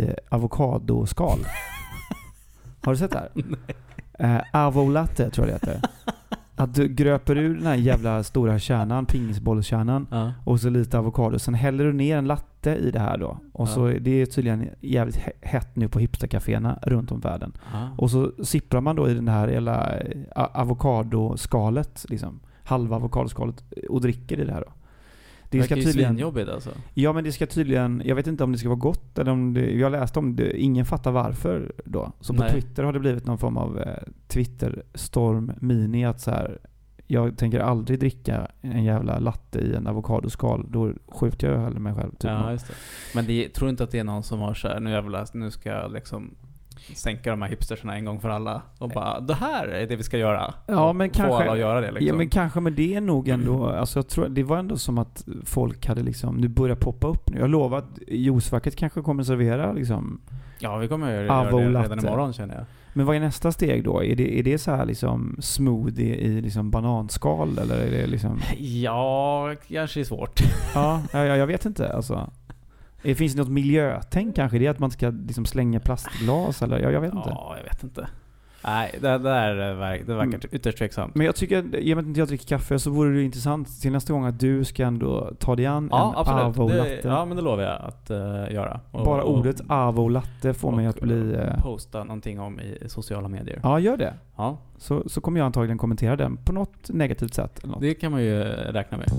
Speaker 5: avokadoskal. Har du sett det här?
Speaker 4: Nej.
Speaker 5: Eh, Avo latte tror jag det heter. Att du gröper ur den här jävla stora kärnan, pingisbollskärnan,
Speaker 4: Ja.
Speaker 5: och så lite avokado. Sen häller du ner en latte i det här då. Och
Speaker 4: Ja.
Speaker 5: så det är tydligen jävligt he- hett nu på hipstercaféerna runt om världen.
Speaker 4: Ja.
Speaker 5: Och så sipprar man då i den här hela a- avokadoskalet, liksom. Halva avokadoskalet, och dricker i det här då. Det ska tydligen
Speaker 4: svinjobbigt alltså.
Speaker 5: Ja, men det ska tydligen, jag vet inte om det ska vara gott eller om det, jag läste om det, ingen fattar varför då. Så på
Speaker 4: Nej.
Speaker 5: Twitter har det blivit någon form av eh, Twitter-storm mini att så här, jag tänker aldrig dricka en jävla latte i en avokadoskal, då skjuter jag hellre mig själv. Typ.
Speaker 4: Ja, just det. Men det, tror inte att det är någon som har så här, nu jävlar, nu ska jag liksom sänka de här hipstersarna en gång för alla och bara, det här är det vi ska göra.
Speaker 5: Ja,
Speaker 4: och
Speaker 5: men
Speaker 4: få
Speaker 5: kanske,
Speaker 4: alla att göra det liksom.
Speaker 5: Ja, men kanske, men det är nog ändå, alltså jag tror, det var ändå som att folk hade liksom, nu börjar poppa upp nu. Jag lovar att juicefacket kanske kommer servera liksom.
Speaker 4: Ja, vi kommer göra
Speaker 5: Avo
Speaker 4: det
Speaker 5: latte.
Speaker 4: redan imorgon, känner jag.
Speaker 5: Men vad är nästa steg då? Är det, är det så här liksom smoothie i liksom bananskal, eller är det liksom...
Speaker 4: Ja, kanske är svårt.
Speaker 5: Ja, jag, jag vet inte alltså. Det finns det något miljötänk kanske? Det är att man ska liksom slänga plastglas eller jag, jag vet inte.
Speaker 4: Ja, jag vet inte. Nej, det, det, där verkar, det verkar
Speaker 5: Mm.
Speaker 4: ytterst tveksamt.
Speaker 5: Men jag tycker, i och med att inte jag dricker kaffe, så vore det intressant till nästa gång att du ska ändå ta dig an
Speaker 4: Ja,
Speaker 5: en
Speaker 4: absolut.
Speaker 5: avo
Speaker 4: Det,
Speaker 5: latte.
Speaker 4: ja, men det lovar jag att uh, göra. Och,
Speaker 5: Bara
Speaker 4: och,
Speaker 5: ordet avo latte får mig att bli... Uh,
Speaker 4: posta någonting om i sociala medier.
Speaker 5: ja, gör det.
Speaker 4: Ja,
Speaker 5: Så, så kommer jag antagligen kommentera den på något negativt sätt. Eller något.
Speaker 4: det kan man ju räkna med.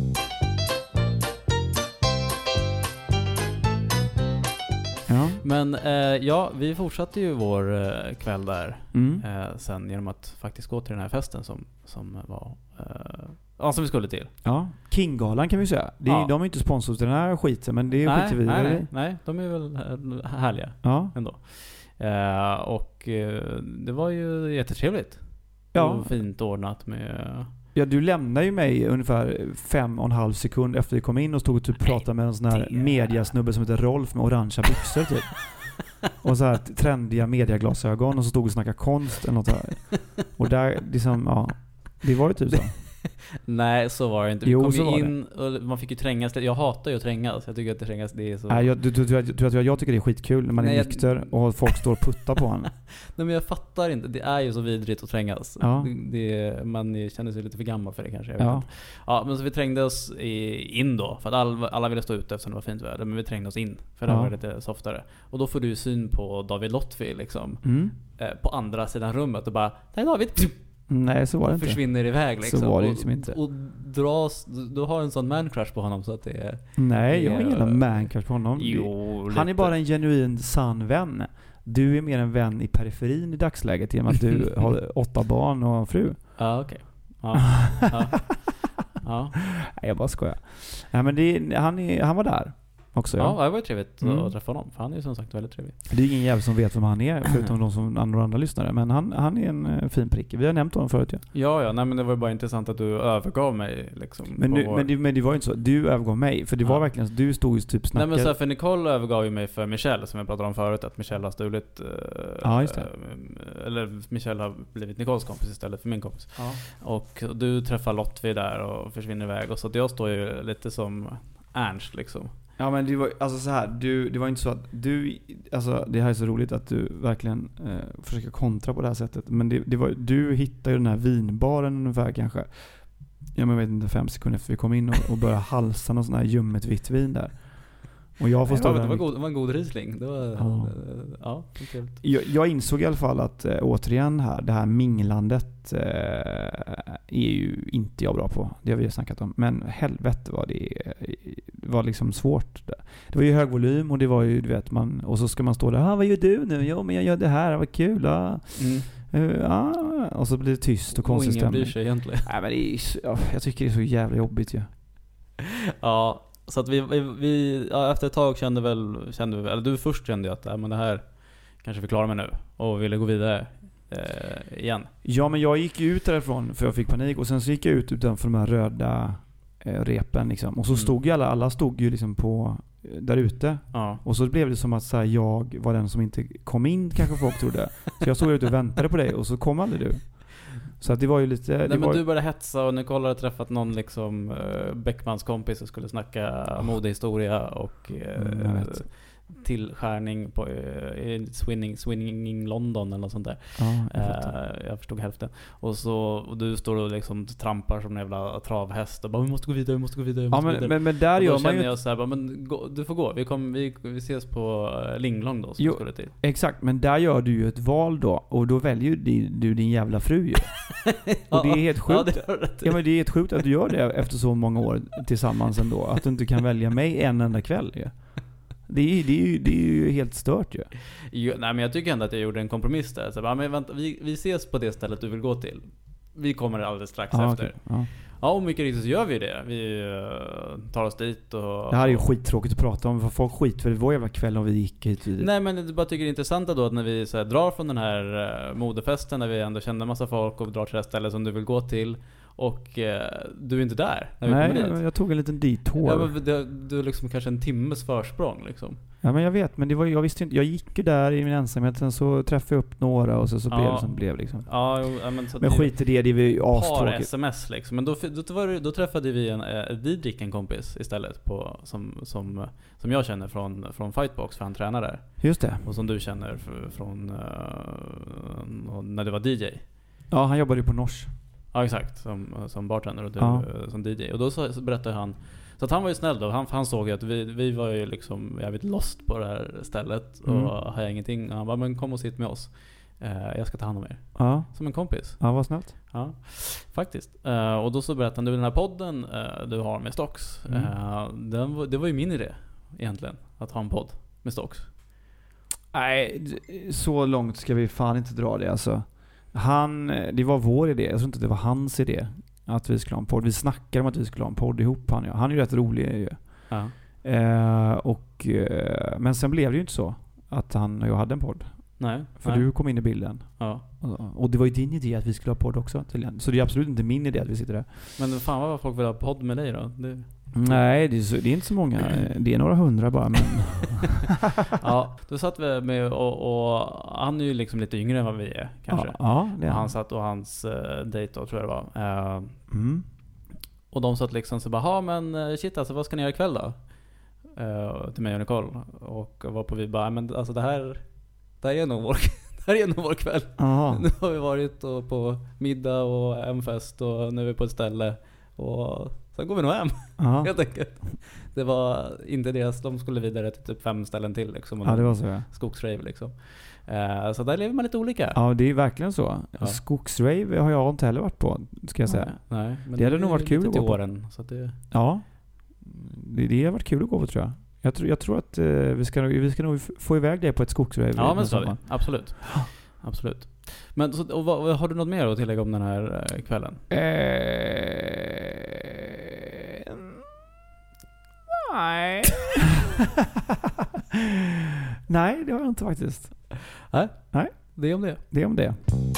Speaker 5: Ja.
Speaker 4: Men eh, ja, vi fortsatte ju vår eh, kväll där
Speaker 5: Mm.
Speaker 4: eh, sen genom att faktiskt gå till den här festen som, som var eh, ja, som vi skulle till.
Speaker 5: Ja. King-galan kan vi säga. Det är,
Speaker 4: Ja.
Speaker 5: De är inte sponsor till den här skiten, men det är
Speaker 4: nej,
Speaker 5: skiter vi
Speaker 4: nej,
Speaker 5: väl i.
Speaker 4: nej, nej, de är väl eh, härliga
Speaker 5: Ja.
Speaker 4: ändå. Eh, och eh, det var ju jättetrevligt.
Speaker 5: Ja.
Speaker 4: Och fint ordnat med...
Speaker 5: Ja, du lämnade ju mig ungefär fem och en halv sekund efter vi kom in och stod och typ pratade med en sån här
Speaker 4: det-
Speaker 5: mediasnubbe som heter Rolf med orangea byxor typ. Och så här trendiga mediaglasögon och så stod och snackade konst eller något så här. Och där liksom, ja, det var ju typ så.
Speaker 4: Nej, så var det inte. Vi
Speaker 5: Jo,
Speaker 4: kom
Speaker 5: så
Speaker 4: ju
Speaker 5: var
Speaker 4: in och man fick ju trängas. Jag hatar ju att trängas. Jag tycker att det trängas, det är så...
Speaker 5: Nej, jag, du, du, du, du, du, jag tycker det är skitkul när man är
Speaker 4: Nej, jag-
Speaker 5: nykter och folk står och puttar på honom.
Speaker 4: Nej, men jag fattar inte. Det är ju så vidrigt att trängas.
Speaker 5: Ja.
Speaker 4: Det, det, man känner sig lite för gammal för det kanske. Jag vet
Speaker 5: Ja.
Speaker 4: inte. Ja, men så vi trängde oss i, in då. För att alla, alla ville stå ute eftersom det var fint väder. Men vi trängde oss in. För det
Speaker 5: Ja.
Speaker 4: var lite softare. Och då får du syn på David Lotfi liksom.
Speaker 5: Mm.
Speaker 4: Eh, på andra sidan rummet. Och bara, nej David.
Speaker 5: Nej, så var det
Speaker 4: Och
Speaker 5: inte.
Speaker 4: försvinner iväg liksom.
Speaker 5: Så var det
Speaker 4: och,
Speaker 5: liksom inte.
Speaker 4: Och dras, du, du har en sån man-crush på honom så att det är...
Speaker 5: Nej, jag har ingen
Speaker 4: Ja.
Speaker 5: jävla man-crush på honom.
Speaker 4: Jo,
Speaker 5: Han är
Speaker 4: lite.
Speaker 5: bara en genuin sann vän. Du är mer en vän i periferin i dagsläget genom att du har åtta barn och en fru.
Speaker 4: Ja, okej. Ja. Ja. Ja.
Speaker 5: Nej, jag bara skojar. Nej, men det, han, är, han var där också. Ja.
Speaker 4: Ja, det var ju trevligt
Speaker 5: Mm.
Speaker 4: att träffa honom. För han är ju som sagt väldigt trevlig.
Speaker 5: Det är ingen jävel som vet vem han är, förutom de som andra, andra lyssnare. Men han, han är en eh, fin prick. Vi har nämnt honom förut. Ja.
Speaker 4: Ja, ja. Nej, men det var ju bara intressant att du övergav mig liksom.
Speaker 5: Men,
Speaker 4: på
Speaker 5: nu,
Speaker 4: vår-
Speaker 5: men, det, men det var ju inte så. Du övergav mig. För det
Speaker 4: Ja.
Speaker 5: var verkligen så. Du stod ju typ
Speaker 4: Nej,
Speaker 5: snackade.
Speaker 4: men så här, för Nicole övergav ju mig för Michelle, som jag pratade om förut. Att Michelle har stulit... eh,
Speaker 5: Ja, just det.
Speaker 4: eh, Eller Michelle har blivit Nicoles kompis istället för min kompis.
Speaker 5: Ja.
Speaker 4: Och du träffar Lotvi där och försvinner iväg. Och så att jag står ju lite som Ernst liksom.
Speaker 5: Ja, men det var alltså så här, du, det var inte så att du, alltså det här är så roligt att du verkligen eh, försöker kontra på det här sättet, men det, det var, du hittade ju den här vinbaren ungefär kanske, ja men jag vet inte, fem sekunder efter vi kom in och, och började halsa någon sån här ljummet vitt vin där. Och jag får
Speaker 4: Det
Speaker 5: stå
Speaker 4: var,
Speaker 5: där.
Speaker 4: det, var god, det var en god Riesling. Det var...
Speaker 5: Ja.
Speaker 4: Ja, det var trevligt.
Speaker 5: Jag, jag insåg i alla fall att äh, återigen här, det här minglandet äh, är ju inte jag bra på. Det har vi ju snackat om. Men helvete vad det äh, var liksom svårt. Det var ju hög volym och det var ju, du vet, man, och så ska man stå där, ah, vad gör du nu? Jo, men jag gör det här, vad kul. Ah.
Speaker 4: Mm.
Speaker 5: Uh, ah. Och så blir det tyst och konstig
Speaker 4: Och ingen
Speaker 5: stämning.
Speaker 4: bryr sig egentligen.
Speaker 5: Nej, men det är, så- ja, jag tycker det är så jävla jobbigt ju.
Speaker 4: Ja, så att vi, vi, vi ja, efter ett tag kände väl, kände vi, eller du först kände ju att äh, men det här kanske vi klarar med nu och ville gå vidare eh, igen.
Speaker 5: Ja, men jag gick ju ut därifrån för jag fick panik och sen så gick jag ut utanför de här röda eh, repen liksom. Och så
Speaker 4: Mm.
Speaker 5: stod ju alla, alla stod ju liksom på eh, där ute.
Speaker 4: Ja.
Speaker 5: Och så blev det som att så här, jag var den som inte kom in, kanske folk trodde. Så jag stod ute och väntade på dig och så kom aldrig du. Så att det var ju lite...
Speaker 4: Nej,
Speaker 5: det
Speaker 4: men
Speaker 5: var,
Speaker 4: du började hetsa och Nicole hade träffat någon liksom uh, Beckmans kompis och skulle snacka modehistoria och uh,
Speaker 5: Mm, jag vet.
Speaker 4: tillskärning på uh, swinging, swinging London eller något sånt där.
Speaker 5: Ja, jag,
Speaker 4: uh, jag förstod hälften. Och så och du står och liksom trampar som en jävla travhäst och bara vi måste gå vidare, vi måste gå vidare. Vi måste
Speaker 5: ja, men,
Speaker 4: vidare.
Speaker 5: men, men där gör man ju...
Speaker 4: jag så här, bara, men gå, du får gå. Vi, kom, vi, vi ses på Linglong då. Som
Speaker 5: jo,
Speaker 4: skulle till.
Speaker 5: Exakt, men där gör du ju ett val då. Och då väljer du, du din jävla fru ju. Och det är helt sjukt. Ja, det, rätt. Ja, men det är helt sjukt att du gör det efter så många år tillsammans ändå. Att du inte kan välja mig en enda kväll ju. Det är, det, är ju, det är ju helt stört ju.
Speaker 4: Jo, nej, men jag tycker ändå att jag gjorde en kompromiss där. Så bara, men vänta, vi, vi ses på det stället du vill gå till. Vi kommer alldeles strax
Speaker 5: ah,
Speaker 4: efter.
Speaker 5: Okay. Ja.
Speaker 4: Ja, och mycket riktigt så gör vi det. Vi uh, tar oss dit och...
Speaker 5: Det här är ju skittråkigt att prata om. För folk skit för det var jävla kväll om vi gick hit. Vid.
Speaker 4: Nej, men jag bara tycker det är intressant då att när vi så här, drar från den här uh, modefesten där vi ändå kände en massa folk och drar till det stället som du vill gå till. Och uh, du är inte där när vi
Speaker 5: Nej,
Speaker 4: kommer dit.
Speaker 5: jag, jag tog en liten detour.
Speaker 4: Ja, men det, du är liksom kanske en timmes försprång liksom.
Speaker 5: Ja, men jag vet, men det var, jag visste inte, jag gick ju där i min ensamhet, sen så träffade jag upp några och så, så
Speaker 4: ja.
Speaker 5: blev det som blev liksom.
Speaker 4: Ja, jo, men, så
Speaker 5: men skit i det, det är ju astråkigt.
Speaker 4: sms liksom. Men då, då, var det, då träffade vi en eh, Didrik, en kompis istället på, som, som, som jag känner från, från Fightbox, för han tränar där.
Speaker 5: Just det.
Speaker 4: Och som du känner f- från uh, när du var D J.
Speaker 5: Ja, han jobbade ju på Nors.
Speaker 4: Ja, exakt, som, som bartender och du
Speaker 5: ja.
Speaker 4: som D J. Och då så, så berättade han, så att han var ju snäll då. Han, han såg ju att vi, vi var ju liksom jävligt lost på det här stället. Och mm. har jag ingenting. Han bara, men kom och sitt med oss. Uh, jag ska ta hand om er.
Speaker 5: Ja.
Speaker 4: Som en kompis.
Speaker 5: Ja, vad snällt.
Speaker 4: Ja, faktiskt. Uh, och då så berättade han, du, den här podden uh, du har med Stocks. Mm. Uh, den var, det var ju min idé egentligen. Att ha en podd med Stocks.
Speaker 5: Nej, så långt ska vi fan inte dra det alltså. Han, det var vår idé. Jag tror inte det var hans idé att vi skulle ha en podd. Vi snackade om att vi skulle ha en podd ihop. Han, han är ju rätt rolig ju.
Speaker 4: Ja.
Speaker 5: Eh, och, eh, men sen blev det ju inte så att han och jag hade en podd.
Speaker 4: Nej.
Speaker 5: För
Speaker 4: nej.
Speaker 5: du kom in i bilden.
Speaker 4: Ja.
Speaker 5: Och, och det var ju din idé att vi skulle ha podd också. Så det är absolut inte min idé att vi sitter där.
Speaker 4: Men fan vad folk vill ha podd med dig då? Det...
Speaker 5: Nej, det är, så, det är inte så många. Det är några hundra bara. Men
Speaker 4: ja, då satt vi med och, och han är ju liksom lite yngre än vad vi är kanske.
Speaker 5: Ja, ja, det är
Speaker 4: han. han satt och hans uh, dejt då, tror jag det var. Uh,
Speaker 5: mm.
Speaker 4: Och de satt liksom så bara, ja men shit alltså, vad ska ni göra ikväll då? Uh, till mig och Nicole. Och var på vi bara, men alltså det här, det här är nog vår, det här är nog vår kväll.
Speaker 5: Aha.
Speaker 4: Nu har vi varit och på middag och en fest och nu är vi på ett ställe. Och sen går vi nog hem. Helt enkelt. Det var inte deras, de skulle vidare till typ fem ställen till liksom.
Speaker 5: Ja, det var så, ja.
Speaker 4: Skogsrave liksom. Uh, så där lever man lite olika.
Speaker 5: Ja, det är verkligen så.
Speaker 4: Ja.
Speaker 5: Skogsrave har jag inte heller varit på, ska jag säga.
Speaker 4: Nej, nej, men
Speaker 5: det hade nog varit kul att gå på.
Speaker 4: Åren, så att det...
Speaker 5: Ja, det, det har varit kul att gå på, tror jag. Jag tror, jag tror att uh, vi, ska, vi ska nog få iväg det på ett skogsrave.
Speaker 4: Ja, men så vi. Absolut. Absolut. Men så, och vad, har du något mer att tillägga om den här uh, kvällen?
Speaker 5: Eh, nej. Nej, det har jag inte faktiskt.
Speaker 4: Nej?
Speaker 5: Nej.
Speaker 4: Det är om det.
Speaker 5: Det är om det.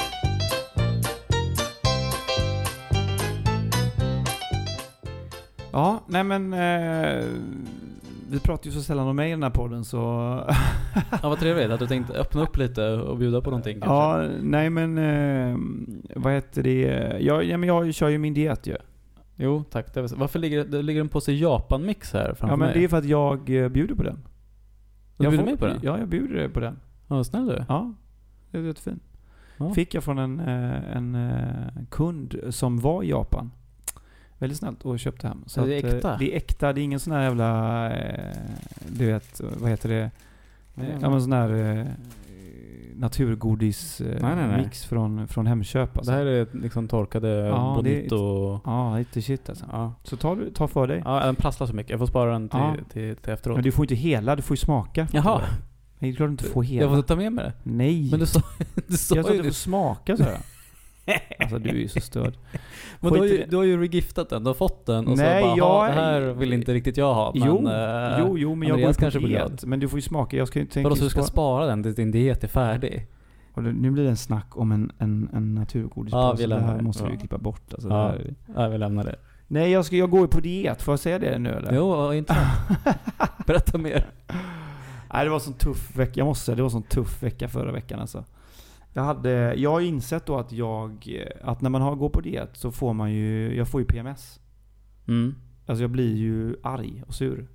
Speaker 5: Ja, nej men eh, vi pratar ju så sällan om mig i den här podden, så
Speaker 4: ja, vad trevligt att du tänkte öppna upp lite och bjuda på någonting kanske.
Speaker 5: Ja, nej men eh, vad heter det? Jag, ja, men jag kör ju min diet ju.
Speaker 4: Jo, tack. Det var, varför ligger, det ligger en på sig Japan-mix här framför mig?
Speaker 5: Ja, men mig? Det är för att jag eh, bjuder på den.
Speaker 4: Du
Speaker 5: jag
Speaker 4: bjuder
Speaker 5: får,
Speaker 4: med på den?
Speaker 5: Ja, jag bjuder på den.
Speaker 4: Ja, snäll du.
Speaker 5: Ja, det är jättefint.
Speaker 4: Ja.
Speaker 5: Fick jag från en, en kund som var i Japan. Väldigt snällt och köpte hem. Så
Speaker 4: är det
Speaker 5: att,
Speaker 4: äkta?
Speaker 5: Det är äkta. Det är ingen sån här jävla, du vet, vad heter det? Mm. Ja, men sån här naturgodis nej, nej, nej. mix från, från Hemköp. Alltså.
Speaker 4: Det här är liksom torkade ja, bonito.
Speaker 5: Och... Ja, lite shit alltså.
Speaker 4: Ja.
Speaker 5: Så ta, ta för dig.
Speaker 4: Ja, den prasslar så mycket. Jag får spara den till, ja. till, till efteråt.
Speaker 5: Men du får inte hela, du får ju smaka.
Speaker 4: Jaha.
Speaker 5: Nej, det är klart du inte får hela.
Speaker 4: Jag får ta med mig det?
Speaker 5: Nej.
Speaker 4: Men du sa, du sa
Speaker 5: jag sa att du får smaka, så jag. Alltså du är ju så störd.
Speaker 4: Men du har, ju, du har ju regiftat den, du har fått den och
Speaker 5: nej,
Speaker 4: så bara,
Speaker 5: jag,
Speaker 4: det här vill inte riktigt jag ha. Men,
Speaker 5: jo,
Speaker 4: äh,
Speaker 5: jo, jo, men jag går kanske på diet. Men du får ju smaka. Jag ska ju tänka.
Speaker 4: Vadå, så du ska spara den tills din diet är färdig?
Speaker 5: Och det, nu blir det en snack om en, en, en naturgodis.
Speaker 4: Ja, vi
Speaker 5: det här
Speaker 4: det.
Speaker 5: måste
Speaker 4: ja.
Speaker 5: vi klippa bort. Alltså,
Speaker 4: ja.
Speaker 5: Här.
Speaker 4: ja, vi lämnar det.
Speaker 5: Nej, jag, ska, jag går ju på diet. Får jag säga det nu eller?
Speaker 4: Jo, inte berätta mer.
Speaker 5: Nej, det var sån tuff vecka. Jag måste säga, det var sån tuff vecka förra veckan alltså. Jag hade, jag har insett då att jag, att när man har går på diet så får man ju, jag får ju P M S.
Speaker 4: Mm.
Speaker 5: Alltså jag blir ju arg och sur.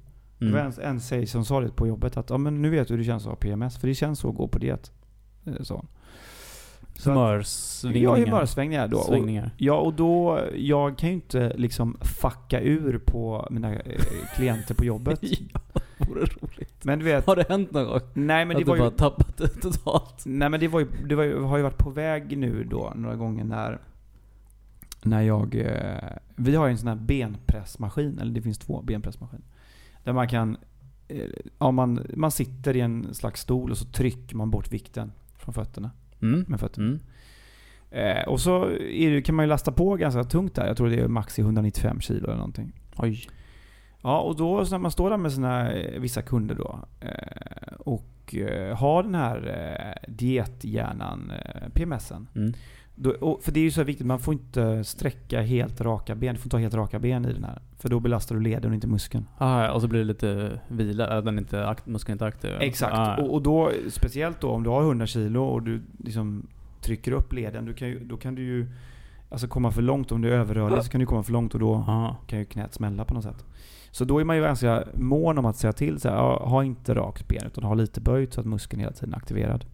Speaker 5: Mm. Det var en, en tjej som sa det på jobbet att ja, men nu vet du hur det känns att ha P M S. För det känns så att gå på diet. Så.
Speaker 4: Humörsvängningar.
Speaker 5: Ja, humörsvängningar då.
Speaker 4: Svängningar.
Speaker 5: Och, ja, och då, jag kan ju inte liksom fucka ur på mina eh, klienter på jobbet.
Speaker 4: Ja, det vore roligt.
Speaker 5: Men du vet,
Speaker 4: har det hänt någon gång?
Speaker 5: Nej, men det
Speaker 4: att
Speaker 5: var
Speaker 4: du
Speaker 5: ju
Speaker 4: bara tappat det totalt.
Speaker 5: Nej, men det var ju, det var ju, har ju varit på väg nu då några gånger när när jag eh, vi har ju en sån här benpressmaskin, eller det finns två benpressmaskiner. Där man kan eh, ja, man man sitter i en slags stol och så trycker man bort vikten från fötterna.
Speaker 4: Mm.
Speaker 5: Med fötterna.
Speaker 4: Mm.
Speaker 5: Eh, och så är det, kan man ju lasta på ganska tungt där. Jag tror det är max i hundranittiofem kilo eller någonting.
Speaker 4: Oj.
Speaker 5: Ja, och då så när man står där med sina eh, vissa kunder då eh, och eh, har den här eh, diethjärnan, eh, P M S-en.
Speaker 4: Mm.
Speaker 5: Då, och, för det är ju så viktigt, man får inte sträcka helt raka ben. Du får inte ha helt raka ben i den här. För då belastar du leden och inte muskeln.
Speaker 4: Ah, och så blir det lite vila, den inte akt, muskeln inte aktiv.
Speaker 5: Exakt.
Speaker 4: Ah.
Speaker 5: Och, och då, speciellt då om du har hundra kilo och du liksom trycker upp leden, du kan ju, då kan du ju alltså komma för långt. Om du är överrörlig så kan du komma för långt och då
Speaker 4: Ah.
Speaker 5: kan ju knät smälla på något sätt. Så då är man ju ganska mån om att säga till så här, ja, ha inte rakt ben utan ha lite böjt så att muskeln hela tiden är aktiverad.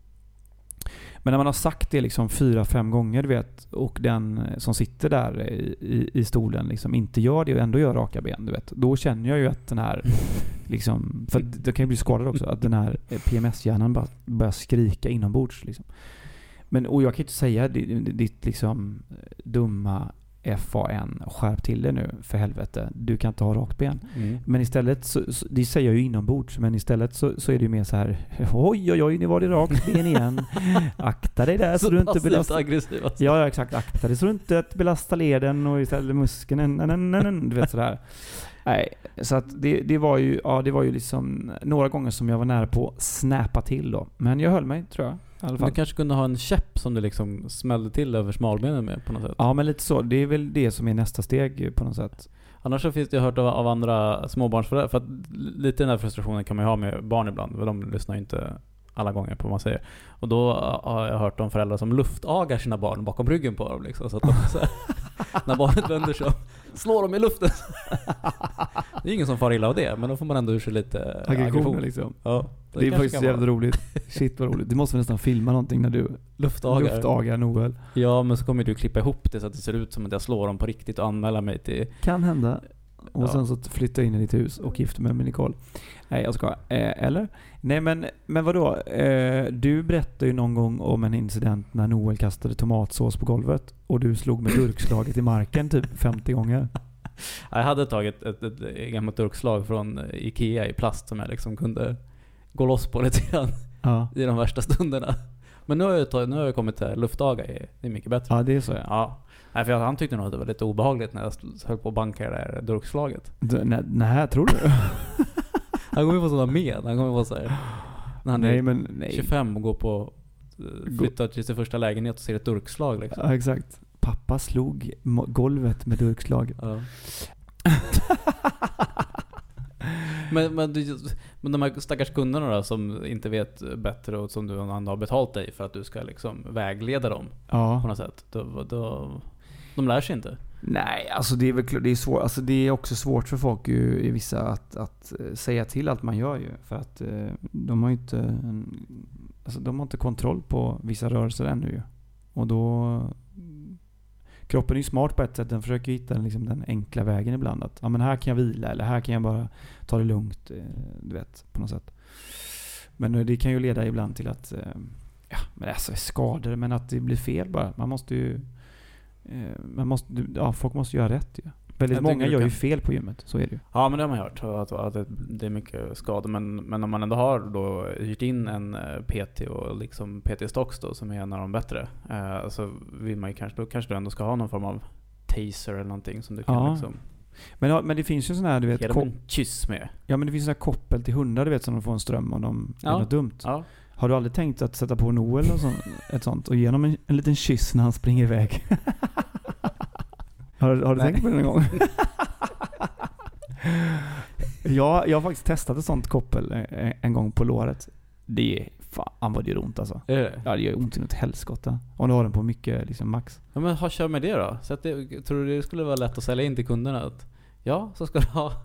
Speaker 5: Men när man har sagt det liksom fyra, fem gånger, du vet, och den som sitter där i, i, i stolen liksom inte gör det och ändå gör raka ben, du vet, då känner jag ju att den här liksom, för det kan ju bli skadad också, att den här P M S-hjärnan bara börjar skrika inombords liksom. Men, och jag kan inte säga ditt liksom dumma F A N, skärp till det nu för helvete, du kan inte ha rakt ben.
Speaker 4: Mm.
Speaker 5: Men istället så, så, det säger jag ju inombords, men istället så, så är det ju mer så här, oj oj oj, nu var det rakt ben igen. Akta dig där så, så du inte belastar
Speaker 4: aggressiv alltså.
Speaker 5: Ja, ja, exakt, akta dig så du inte belastar leden och istället muskeln, nej, nej, nej, du vet sådär. Nej, så att det, det var ju, ja, det var ju liksom några gånger som jag var nära på att snappa till då. Men jag höll mig, tror jag. I alla fall.
Speaker 4: Du kanske kunde ha en käpp som du liksom smällde till över smalbenen med på något sätt.
Speaker 5: Ja, men lite så. Det är väl det som är nästa steg på något sätt.
Speaker 4: Annars så finns det, jag hört av, av andra småbarnsföräldrar, för att lite den här frustrationen kan man ju ha med barn ibland, för de lyssnar ju inte alla gånger på vad man säger. Och då har jag hört om föräldrar som luftagar sina barn bakom ryggen på dem liksom, så att de så här, när barnet vänder sig slår dem i luften. Det är ingen som far illa av det, men då får man ändå ur sig lite aggression
Speaker 5: liksom.
Speaker 4: Ja,
Speaker 5: det, det är faktiskt jävligt roligt. Shit vad roligt. Du måste nästan filma någonting när du
Speaker 4: luftagar.
Speaker 5: luftagar Noel.
Speaker 4: Ja, men så kommer du klippa ihop det så att det ser ut som att jag slår dem på riktigt och anmäla mig till...
Speaker 5: Kan hända. Och
Speaker 4: ja.
Speaker 5: sen så flyttar jag in i ditt hus och gifter mig med Nicole. Nej, jag ska. Eh, eller? Nej, men, men vadå? Eh, du berättade ju någon gång om en incident när Noel kastade tomatsås på golvet och du slog med durkslaget i marken typ femtio gånger.
Speaker 4: Jag hade tagit ett, ett, ett gammalt durkslag från Ikea i plast som jag liksom kunde gå loss på lite grann
Speaker 5: ja.
Speaker 4: i de värsta stunderna. Men nu har jag, tagit, nu har jag kommit till luftaga. Det är mycket bättre.
Speaker 5: Ja, det är så. Ja.
Speaker 4: Ja. Nej, för han tyckte nog att det var lite obehagligt när jag höll på att banka det där durkslaget.
Speaker 5: Du, nej, nej, tror du?
Speaker 4: Han kommer ju få sådana med. Han kommer få så här, när han
Speaker 5: nej,
Speaker 4: är
Speaker 5: men, nej.
Speaker 4: tjugofem och går på flyttar till sin första lägenhet och ser ett durkslag liksom.
Speaker 5: Ja, exakt. Pappa slog golvet med durkslag.
Speaker 4: Ja. men, men, du, men de här stackars kunderna då, som inte vet bättre och som du har betalt dig för att du ska liksom vägleda dem
Speaker 5: ja.
Speaker 4: på något sätt. Då, då, de lär sig inte.
Speaker 5: Nej, alltså det är väl det är svårt, alltså det är också svårt för folk ju, i vissa att, att säga till allt man gör ju, för att eh, de har ju inte en, alltså de har inte kontroll på vissa rörelser ännu ju. Och då kroppen är ju smart på ett sätt, den försöker hitta liksom den enkla vägen ibland att ja, men här kan jag vila eller här kan jag bara ta det lugnt, du vet, på något sätt. Men det kan ju leda ibland till att ja, men alltså skador, men att det blir fel bara. Man måste ju man måste, ja, folk måste göra rätt ju. Väldigt många gör ju fel på gymmet, så är det ju.
Speaker 4: Ja, men det har man hört att, att det är mycket skador, men, men om man ändå har då hyrt in en P T och liksom P T Stocks då, som är en av de bättre, eh, så vill man ju kanske, då kanske du ändå ska ha någon form av taser eller någonting som du kan
Speaker 5: ja.
Speaker 4: liksom...
Speaker 5: Men, ja, men det finns ju sån här, du vet,
Speaker 4: ge dem en kyss med.
Speaker 5: Ja, men det finns sån här koppel till hundar, du vet, som de får en ström om de
Speaker 4: ja.
Speaker 5: är något dumt.
Speaker 4: Ja.
Speaker 5: Har du aldrig tänkt att sätta på Noel och sånt, ett sånt och ge honom en, en liten kyss när han springer iväg? Har, har du tänkt på det någon gång? ja, jag har faktiskt testat ett sånt koppel en, en gång på låret. Det är fan vad det gör ont alltså.
Speaker 4: Är det?
Speaker 5: Ja, det gör ont i något helskotta. Om du har den på mycket liksom max.
Speaker 4: Ja, men ha, kör med det då. Så att det, tror du det skulle vara lätt att sälja in till kunderna att ja, så ska du ha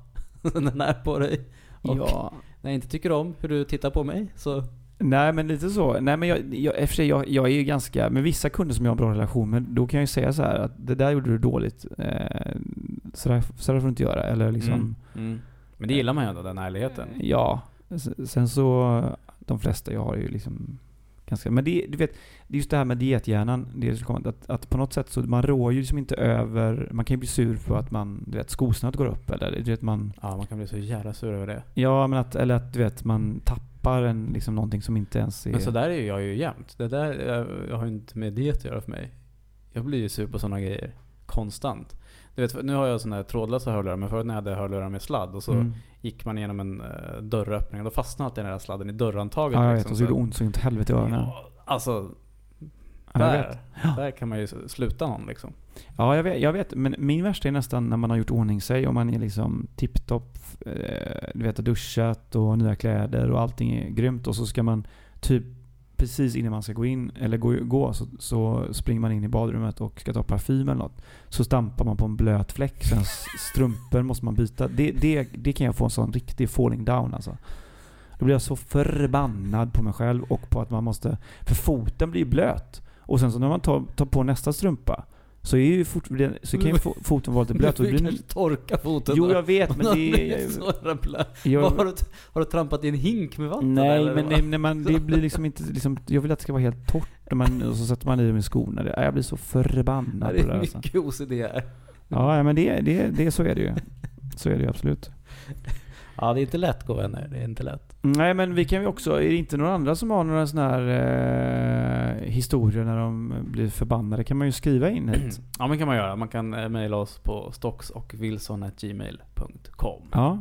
Speaker 4: den är på dig. Och
Speaker 5: Ja.
Speaker 4: när jag inte tycker om hur du tittar på mig så...
Speaker 5: Nej, men lite så. Nej, men jag, jag, efter sig, jag, jag är ju ganska... Med vissa kunder som jag har en bra relation med, då kan jag ju säga så här att det där gjorde du dåligt. Eh, så, där, så där får du inte göra. Eller liksom...
Speaker 4: Mm. Mm. Men det gillar man ju ändå, den ärligheten.
Speaker 5: Ja. Sen så... De flesta jag har ju liksom... Ganska, men det, du vet, det är just det här med diethjärnan. Det är så att, att på något sätt så man rår ju liksom inte över... Man kan ju bli sur på att man... Du vet, skosnöt går upp. Eller du vet, man...
Speaker 4: Ja, man kan bli så jävla sur över det.
Speaker 5: Ja, men att... Eller att du vet, man tappar en, liksom någonting som inte ens är...
Speaker 4: Men så där är ju jag ju jämt. Det där jag, jag har ju inte med diet att göra för mig. Jag blir ju sur på sådana grejer. Konstant. Du vet, nu har jag såna här trådlösa hörlurar, men förut när jag hade hörlurar med sladd och så mm. gick man igenom en uh, dörröppning och då fastnade alltid den där sladden i dörrhandtaget.
Speaker 5: Ja, jag
Speaker 4: liksom,
Speaker 5: vet. Och så gjorde det ont så inte helvete i öronen.
Speaker 4: Ja, alltså,
Speaker 5: ja,
Speaker 4: där, där kan man ju sluta någon liksom.
Speaker 5: Ja, jag vet, jag vet. Men min värsta är nästan när man har gjort ordning sig och man är liksom tipptopp, eh, du vet, duschat och nya kläder och allting är grymt och så ska man typ precis innan man ska gå in eller gå, gå så, så springer man in i badrummet och ska ta parfym eller något. Så stampar man på en blöt fläck. Sen strumpor måste man byta. Det, det, det kan jag få en sån riktig falling down alltså. Då blir jag så förbannad på mig själv och på att man måste... För foten blir blöt. Och sen så när man tar, tar på nästa strumpa så är ju fort, så kan ju foten vara lite blöt.
Speaker 4: Du kan ju torka foten.
Speaker 5: Jo, jag vet, men det är...
Speaker 4: jag, har, du, har du trampat i en hink med vatten?
Speaker 5: Nej,
Speaker 4: eller
Speaker 5: men nej, nej, man, det blir liksom inte... Liksom, jag vill att det ska vara helt torrt och, man, och så sätter man i det med skorna. Det, jag blir så förbannad.
Speaker 4: Det är
Speaker 5: på det
Speaker 4: mycket
Speaker 5: alltså.
Speaker 4: O C D här.
Speaker 5: Ja, men det, det, det, så är det ju. Så är det ju absolut.
Speaker 4: Ja, det är inte lätt, gå vänner. Det är inte lätt.
Speaker 5: Nej, men vi kan ju också... Är det inte några andra som har några såna här eh, historier när de blir förbannade? Kan man ju skriva in hit.
Speaker 4: Ja, men kan man göra. Man kan eh, mejla oss på stocks och wilson at gmail punkt com.
Speaker 5: Ja.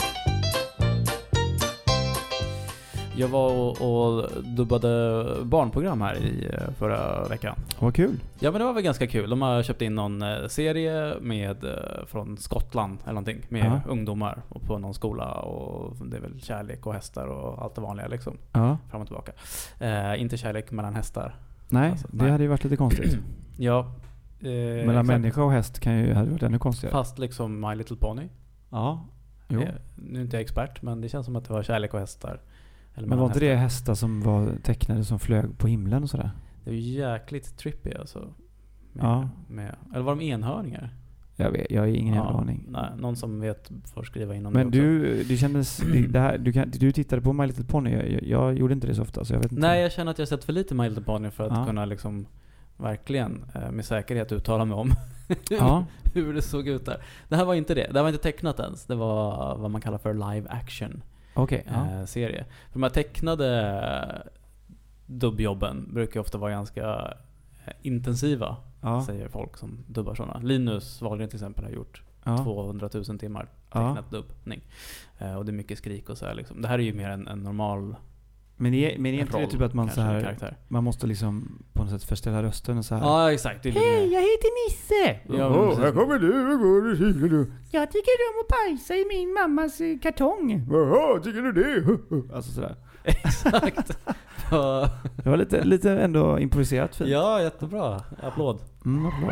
Speaker 4: Jag var och, och dubbade barnprogram här i förra veckan.
Speaker 5: Vad kul.
Speaker 4: Ja, men det var väl ganska kul. De har köpt in någon serie med från Skottland eller någonting med
Speaker 5: ja.
Speaker 4: ungdomar och på någon skola och det är väl kärlek och hästar och allt det vanliga liksom.
Speaker 5: Ja.
Speaker 4: Fram och tillbaka. Eh, inte kärlek mellan hästar.
Speaker 5: Nej,
Speaker 4: alltså,
Speaker 5: det
Speaker 4: nej.
Speaker 5: hade ju varit lite konstigt.
Speaker 4: Ja.
Speaker 5: Eh, mellan exakt. Människa och häst kan ju hade varit ännu konstigare.
Speaker 4: Fast liksom My Little Pony.
Speaker 5: Ja. Jo.
Speaker 4: Eh, nu är inte jag expert, men det känns som att det var kärlek och hästar.
Speaker 5: Men var inte det hästar som var tecknade som flög på himlen och sådär?
Speaker 4: Det är ju jäkligt trippy alltså. Med,
Speaker 5: ja.
Speaker 4: Med, eller var de enhörningar?
Speaker 5: Jag vet, jag har ingen
Speaker 4: ja,
Speaker 5: aning.
Speaker 4: Nej, någon som vet får skriva in om
Speaker 5: men
Speaker 4: det
Speaker 5: du, det kändes... det här, du, kan, du tittade på My Little Pony. Jag, jag gjorde inte det så ofta, så jag vet inte.
Speaker 4: Nej, jag känner att jag sett för lite My Little Pony för att
Speaker 5: ja.
Speaker 4: kunna liksom verkligen med säkerhet uttala mig om
Speaker 5: ja.
Speaker 4: hur det såg ut där. Det här var inte det. Det här var inte tecknat ens. Det var vad man kallar för live action.
Speaker 2: Okay,
Speaker 4: ja. eh, serie. För de här tecknade dubbjobben brukar ofta vara ganska eh, intensiva, ja. säger folk som dubbar sådana. Linus Wahlgren till exempel har gjort ja. tvåhundratusen timmar tecknat ja. dubbning. Eh, och det är mycket skrik och så här liksom. Det här är ju mer en, en normal.
Speaker 5: Men det är, men är inte det typ att man så här, man måste liksom på något sätt förställa rösten och så här.
Speaker 4: Ja, exakt.
Speaker 5: Hej, jag heter Nisse.
Speaker 4: Ja,
Speaker 5: oh, här kommer du, hur går det? Jag tycker om att bajsa i min mammas kartong. Jaha, tycker du det? Alltså sådär.
Speaker 4: Exakt.
Speaker 5: Det var lite, lite ändå improviserat fint.
Speaker 4: Ja, jättebra. Applåd.
Speaker 5: Mm, applåd.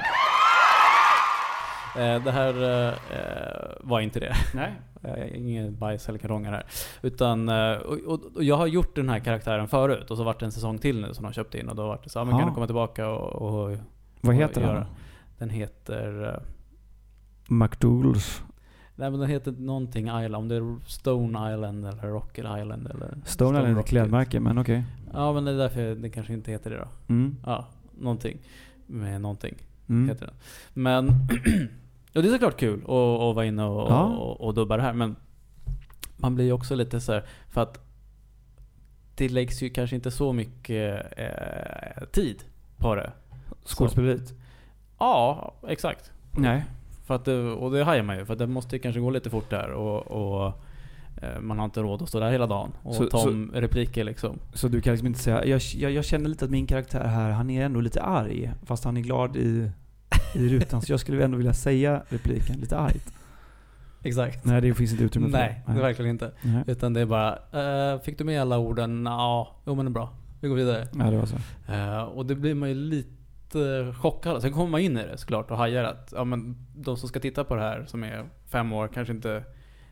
Speaker 4: Eh, det här eh, var inte det.
Speaker 5: Nej.
Speaker 4: Eh, ingen bajs eller kartonger här. Utan, eh, och, och, och jag har gjort den här karaktären förut. Och så vart det en säsong till nu som de köpte in. Och då vart det så, ah, men kan du komma tillbaka och... och
Speaker 5: vad heter
Speaker 4: och
Speaker 5: den?
Speaker 4: Göra. Den heter... Uh,
Speaker 5: McDougal's.
Speaker 4: Nej, men den heter någonting Island. Om det är Stone Island eller Rocket Island. Eller
Speaker 5: Stone, Stone Island är ett klädmärke, men okej. Okay.
Speaker 4: Ja, men det är därför det kanske inte heter det då.
Speaker 5: Mm.
Speaker 4: Ja, någonting. Med någonting
Speaker 5: mm.
Speaker 4: heter den. Men... och det är såklart kul att, att vara inne och, ja. och, och dubba det här. Men man blir ju också lite så här, för att det läggs ju kanske inte så mycket eh, tid på det.
Speaker 5: Skådespeleriet?
Speaker 4: Ja, exakt.
Speaker 5: Nej.
Speaker 4: För att det, och det hajar man ju. För att det måste kanske gå lite fort där. Och, och eh, man har inte råd att stå där hela dagen och så, ta om så, repliker liksom.
Speaker 5: Så du kan liksom inte säga... Jag, jag, jag känner lite att min karaktär här, han är ändå lite arg. Fast han är glad i... i rutan, så jag skulle ändå vilja säga repliken lite argt.
Speaker 4: Exakt.
Speaker 5: Nej, det finns inte utrymme för.
Speaker 4: Nej, det är verkligen inte. Nej. Utan det är bara, uh, fick du med alla orden? Ja, jo men det är bra. Vi går vidare.
Speaker 5: Ja, det var så.
Speaker 4: Uh, och det blir man ju lite chockad. Sen kommer man in i det såklart och hajar att ja, men de som ska titta på det här som är fem år kanske inte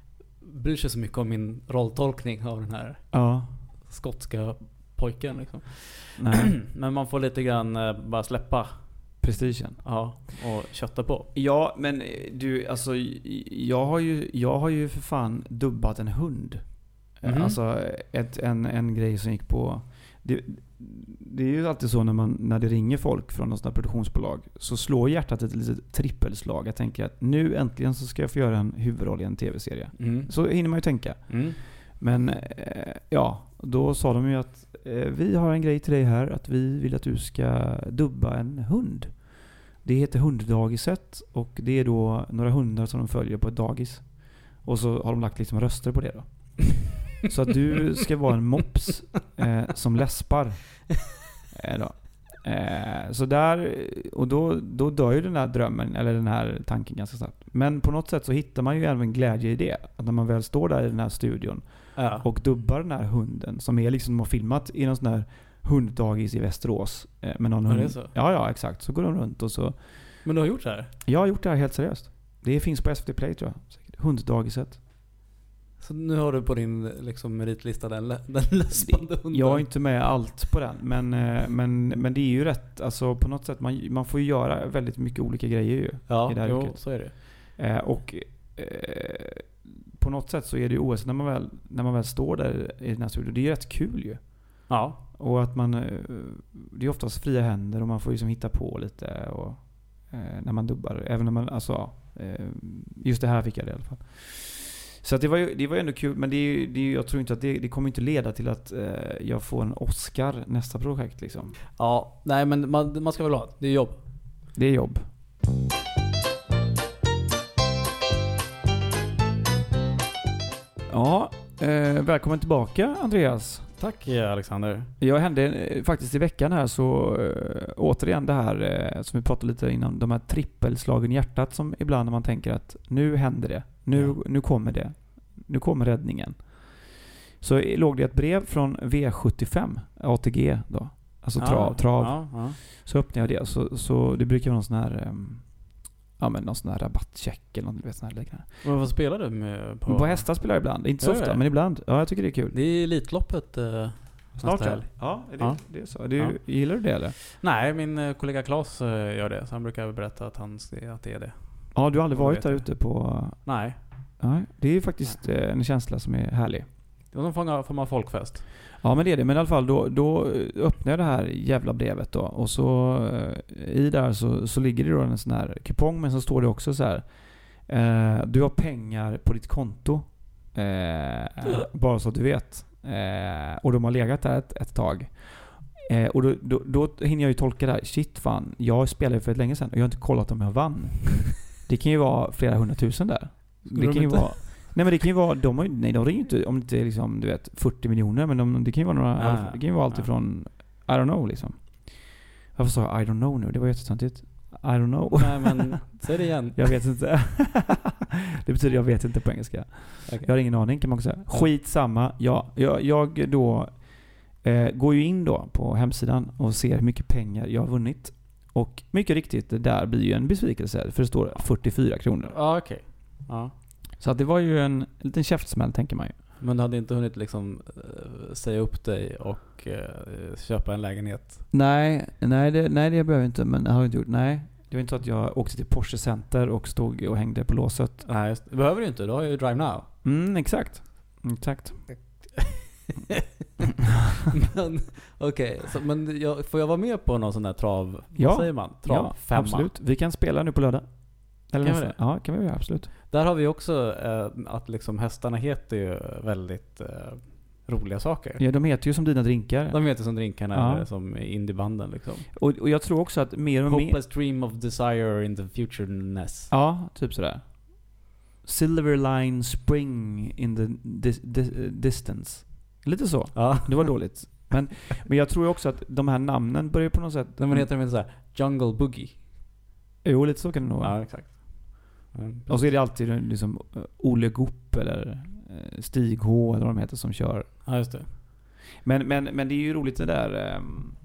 Speaker 4: bryr sig så mycket om min rolltolkning av den här
Speaker 5: Ja.
Speaker 4: skotska pojken liksom.
Speaker 5: Nej.
Speaker 4: Men man får lite grann eh, bara släppa.
Speaker 5: Prestigen.
Speaker 4: Ja, och kötta på.
Speaker 5: Ja, men du, alltså jag har ju, jag har ju för fan dubbat en hund.
Speaker 4: Mhm.
Speaker 5: Alltså ett, en, en grej som gick på... Det, det är ju alltid så när, man, när det ringer folk från något sånt här produktionsbolag, så slår hjärtat ett litet trippelslag. Jag tänker att nu äntligen så ska jag få göra en huvudroll i en tv-serie.
Speaker 4: Mm.
Speaker 5: Så hinner man ju tänka.
Speaker 4: Mm.
Speaker 5: Men eh, ja, då sa de ju att eh, vi har en grej till dig här, att vi vill att du ska dubba en hund. Det heter Hunddagiset och det är då några hundar som de följer på ett dagis. Och så har de lagt liksom röster på det då. Så att du ska vara en mops eh, som läspar. Eh, då. Eh, så där, och då, då dör ju den här drömmen, eller den här tanken ganska snabbt. Men på något sätt så hittar man ju även glädje i det. Att när man väl står där i den här studion
Speaker 4: Ja.
Speaker 5: och dubbar den här hunden, som är liksom, de har filmat i någon sån här hunddagis i Västerås. Eh, med någon
Speaker 4: Ja,
Speaker 5: hund.
Speaker 4: det är så.
Speaker 5: Ja, ja, exakt. Så går de runt och så...
Speaker 4: Men du har gjort det här?
Speaker 5: Jag har gjort det här helt seriöst. Det finns på S V T Play tror jag. Säkert. Hunddagiset.
Speaker 4: Så nu har du på din liksom, meritlista den, lä- den läspande hunden?
Speaker 5: Jag är inte med allt på den, men, eh, men, men det är ju rätt, alltså på något sätt, man, man får ju göra väldigt mycket olika grejer ju.
Speaker 4: Ja,
Speaker 5: i det här
Speaker 4: jo,
Speaker 5: yrket.
Speaker 4: så är det.
Speaker 5: Eh, och eh, på något sätt så är det ju oavsett när man väl, när man väl står där i den här studion, det är ju rätt kul ju.
Speaker 4: Ja.
Speaker 5: Och att man, eh, det är oftast fria händer och man får ju liksom hitta på lite och, eh, när man dubbar. Även när man, alltså, eh, just det här fick jag det i alla fall. Så att det var ju det var ju ändå kul, men det är ju, det är ju, jag tror inte att det, det kommer inte leda till att eh, jag får en Oscar nästa projekt liksom.
Speaker 4: Ja, nej men man, man ska väl ha det. Det är jobb.
Speaker 5: Det är jobb. Ja, eh, välkommen tillbaka Andreas.
Speaker 4: Tack Alexander.
Speaker 5: Jag hände eh, faktiskt i veckan här så eh, återigen det här eh, som vi pratade lite innan, de här trippelslagen i hjärtat som ibland när man tänker att nu händer det. Nu,
Speaker 4: Ja.
Speaker 5: nu kommer det. Nu kommer räddningen. Så låg det ett brev från V sjuttiofem, A T G då. Alltså
Speaker 4: Ja,
Speaker 5: trav. trav.
Speaker 4: Ja, ja.
Speaker 5: Så öppnade jag det. Så, så det brukar vara någon sån här um, ja men någon sån här rabattcheck eller något, du vet, sån här läggare.
Speaker 4: Men vad spelar du med på?
Speaker 5: På hästar spelar jag ibland. Inte så
Speaker 4: Gör
Speaker 5: ofta,
Speaker 4: det?
Speaker 5: men ibland. Ja, jag tycker det är kul.
Speaker 4: Det är Elitloppet eh,
Speaker 5: Snart
Speaker 4: nästa
Speaker 5: väl?
Speaker 4: helg.
Speaker 5: Ja, är det,
Speaker 4: Ja.
Speaker 5: det är så. Du,
Speaker 4: Ja.
Speaker 5: Gillar du det eller?
Speaker 4: Nej, min eh, kollega Claes eh, gör det. Så han brukar berätta att, han, att det är det.
Speaker 5: Ja, du har aldrig
Speaker 4: Jag
Speaker 5: varit
Speaker 4: vet
Speaker 5: där
Speaker 4: det.
Speaker 5: ute på...
Speaker 4: Nej,
Speaker 5: Nej, det är ju faktiskt eh, en känsla som är härlig.
Speaker 4: det var någon form form av folkfest.
Speaker 5: Ja, men det är det. Men i alla fall, då, då öppnar jag det här jävla brevet då. Och så eh, i där så, så ligger det då en sån här kupong, men så står det också så här. Eh, du har pengar på ditt konto. Eh, bara så att du vet. Eh, och de har legat där ett, ett tag. Eh, och då, då, då hinner jag ju tolka det här. Shit fan, jag spelade för ett länge sedan och jag har inte kollat om jag vann. Det kan ju vara flera hundratusen där. Det
Speaker 4: de
Speaker 5: kan ju
Speaker 4: inte-
Speaker 5: vara... Nej men det kan ju vara, de har, ju- nej de ringer ju inte, om det inte är liksom, du vet, fyrtio miljoner, men de, det kan ju vara några,
Speaker 4: Ah,
Speaker 5: det kan ju vara allt
Speaker 4: ah.
Speaker 5: ifrån, I don't know liksom. Varför sa jag I don't know nu? Det var jättetöntigt. I don't know.
Speaker 4: Nej men, säg det igen.
Speaker 5: Jag vet inte. Det betyder jag vet inte på engelska.
Speaker 4: Okej.
Speaker 5: Jag har ingen aning kan man också säga. Skitsamma. Ja, jag, jag då eh, går ju in då på hemsidan och ser hur mycket pengar jag har vunnit. Och mycket riktigt, det där blir ju en besvikelse. För det står fyrtiofyra kronor.
Speaker 4: Ja, okej. Ja.
Speaker 5: Så att det var ju en liten käftsmäll tänker man ju.
Speaker 4: Men du hade inte hunnit liksom eh, säga upp dig och eh, köpa en lägenhet?
Speaker 5: Nej, nej det, nej det behöver jag inte, men jag har inte gjort. Nej, det var inte så att jag åkte till Porsche Center och stod och hängde på låset.
Speaker 4: Nej, just, det behöver du inte. Du har ju Drive Now.
Speaker 5: Mm, exakt. Exakt.
Speaker 4: Men okej, så men jag, får jag vara med på någon sån där trav?
Speaker 5: Ja.
Speaker 4: Vad säger man? Trav
Speaker 5: Ja,
Speaker 4: femma.
Speaker 5: absolut. Vi kan spela nu på lördag. Eller
Speaker 4: Kan vi
Speaker 5: nästa. Ja, kan vi göra, absolut.
Speaker 4: Där har vi också eh, att liksom hästarna heter ju väldigt eh, roliga saker.
Speaker 5: Ja, de heter ju som dina drinkar.
Speaker 4: De heter som drinkarna
Speaker 5: Ja.
Speaker 4: eller som indiebanden liksom.
Speaker 5: Och, och jag tror också att mer och mer...
Speaker 4: Hopeless dream of desire in the futureness.
Speaker 5: Ja, typ sådär. Silver line spring in the dis- dis- distance. Lite så.
Speaker 4: Ja.
Speaker 5: Det var dåligt. Men, men jag tror ju också att de här namnen börjar på något sätt...
Speaker 4: Men heter de inte såhär Jungle Boogie?
Speaker 5: Jo, lite så kan det nog vara.
Speaker 4: Ja, exakt. Mm.
Speaker 5: Och så är det alltid liksom uh, Ole Goop eller uh, Stig H eller vad de heter som kör.
Speaker 4: Ja, just det.
Speaker 5: Men, men, men det är ju roligt det där. Um,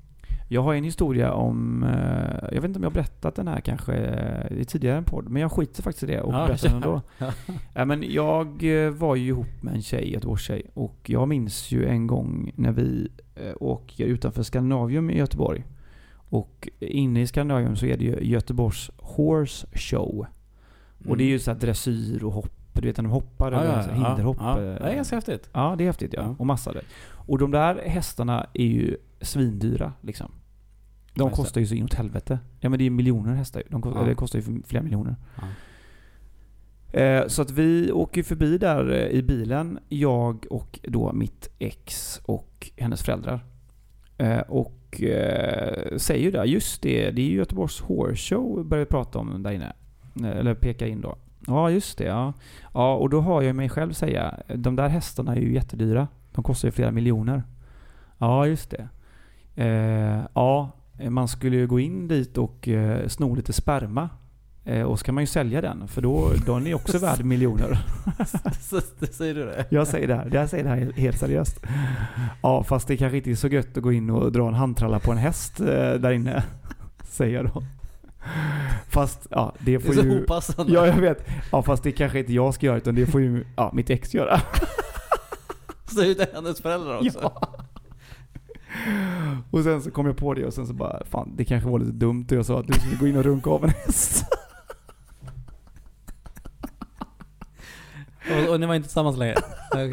Speaker 5: Jag har en historia om, eh, jag vet inte om jag har berättat den här kanske i tidigare en podd, men jag skiter faktiskt i det och
Speaker 4: Ja,
Speaker 5: berättar den då.
Speaker 4: ja.
Speaker 5: Ja, men jag eh, var ju ihop med en tjej, ett årstjej, och jag minns ju en gång när vi eh, åker utanför Skandinavium i Göteborg. Och inne i Skandinavium så är det ju Göteborgs Horse Show.
Speaker 4: Mm.
Speaker 5: Och det är ju så här dressyr och hopp. Du vet när de hoppar,
Speaker 4: Ja,
Speaker 5: eller
Speaker 4: ja,
Speaker 5: så här hinderhopp.
Speaker 4: ja, ja.
Speaker 5: eh,
Speaker 4: Det är ganska häftigt.
Speaker 5: Ja, det är häftigt, ja.
Speaker 4: Ja.
Speaker 5: Och massa det. Och de där hästarna är ju svindyra, liksom. De
Speaker 4: Ja, just
Speaker 5: kostar ju så inåt helvete. Ja, men det är miljoner hästar. De kostar,
Speaker 4: Ja.
Speaker 5: eller det kostar ju för flera miljoner.
Speaker 4: Ja.
Speaker 5: Eh, så att vi åker förbi där eh, i bilen. Jag och då mitt ex och hennes föräldrar. Eh, och eh, säger ju där, just det, det är ju Göteborgs Horse Show börjar vi prata om där inne. Eh, eller peka in då. Ja, just det, ja. Ja, och då har jag mig själv säga, de där hästarna är ju jättedyra. De kostar ju flera miljoner. Ja, just det. Eh, ja, man skulle ju gå in dit och eh, sno lite sperma. Eh, och så kan man ju sälja den, för då, då är ni också värd miljoner.
Speaker 4: Så, det säger du det?
Speaker 5: Jag säger det här. Jag säger det här helt seriöst. Ja, fast det kanske inte är så gött att gå in och dra en handtralla på en häst eh, där inne. Säger jag då. Fast, ja, det får
Speaker 4: det är så
Speaker 5: ju...
Speaker 4: opassande.
Speaker 5: Ja, jag vet. Ja, fast det kanske inte jag ska göra, utan det får ju ja, mitt ex göra.
Speaker 4: Så är det hennes föräldrar också.
Speaker 5: Ja. Och sen så kom jag på det och sen så bara, fan, det kanske var lite dumt och jag sa att du skulle gå in och runka av en häst.
Speaker 4: och, och ni var inte tillsammans längre? Okay.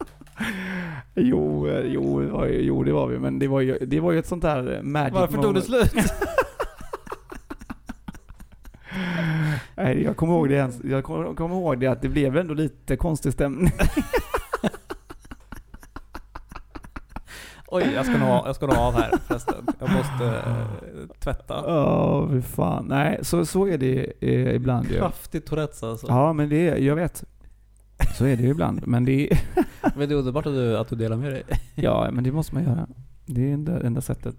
Speaker 5: Jo, jo, det var ju, jo, det var vi, men det var ju, det var ju ett sånt där magic
Speaker 4: Varför tog det slut?
Speaker 5: Nej, jag kommer ihåg det ens, jag kommer, kommer ihåg det att det blev ändå lite konstig stämning.
Speaker 4: Oj, jag ska nog, jag ska nog av här förresten. Jag måste äh, tvätta.
Speaker 5: Ja, oh, fy fan. Nej, så, så är det eh, ibland.
Speaker 4: Kraftigt Tourettes alltså.
Speaker 5: Ja, men det är, jag vet. Så är det ju ibland. Men det är...
Speaker 4: Men det är underbart att du, att du delar med dig.
Speaker 5: Ja, men det måste man göra. Det är enda, enda sättet.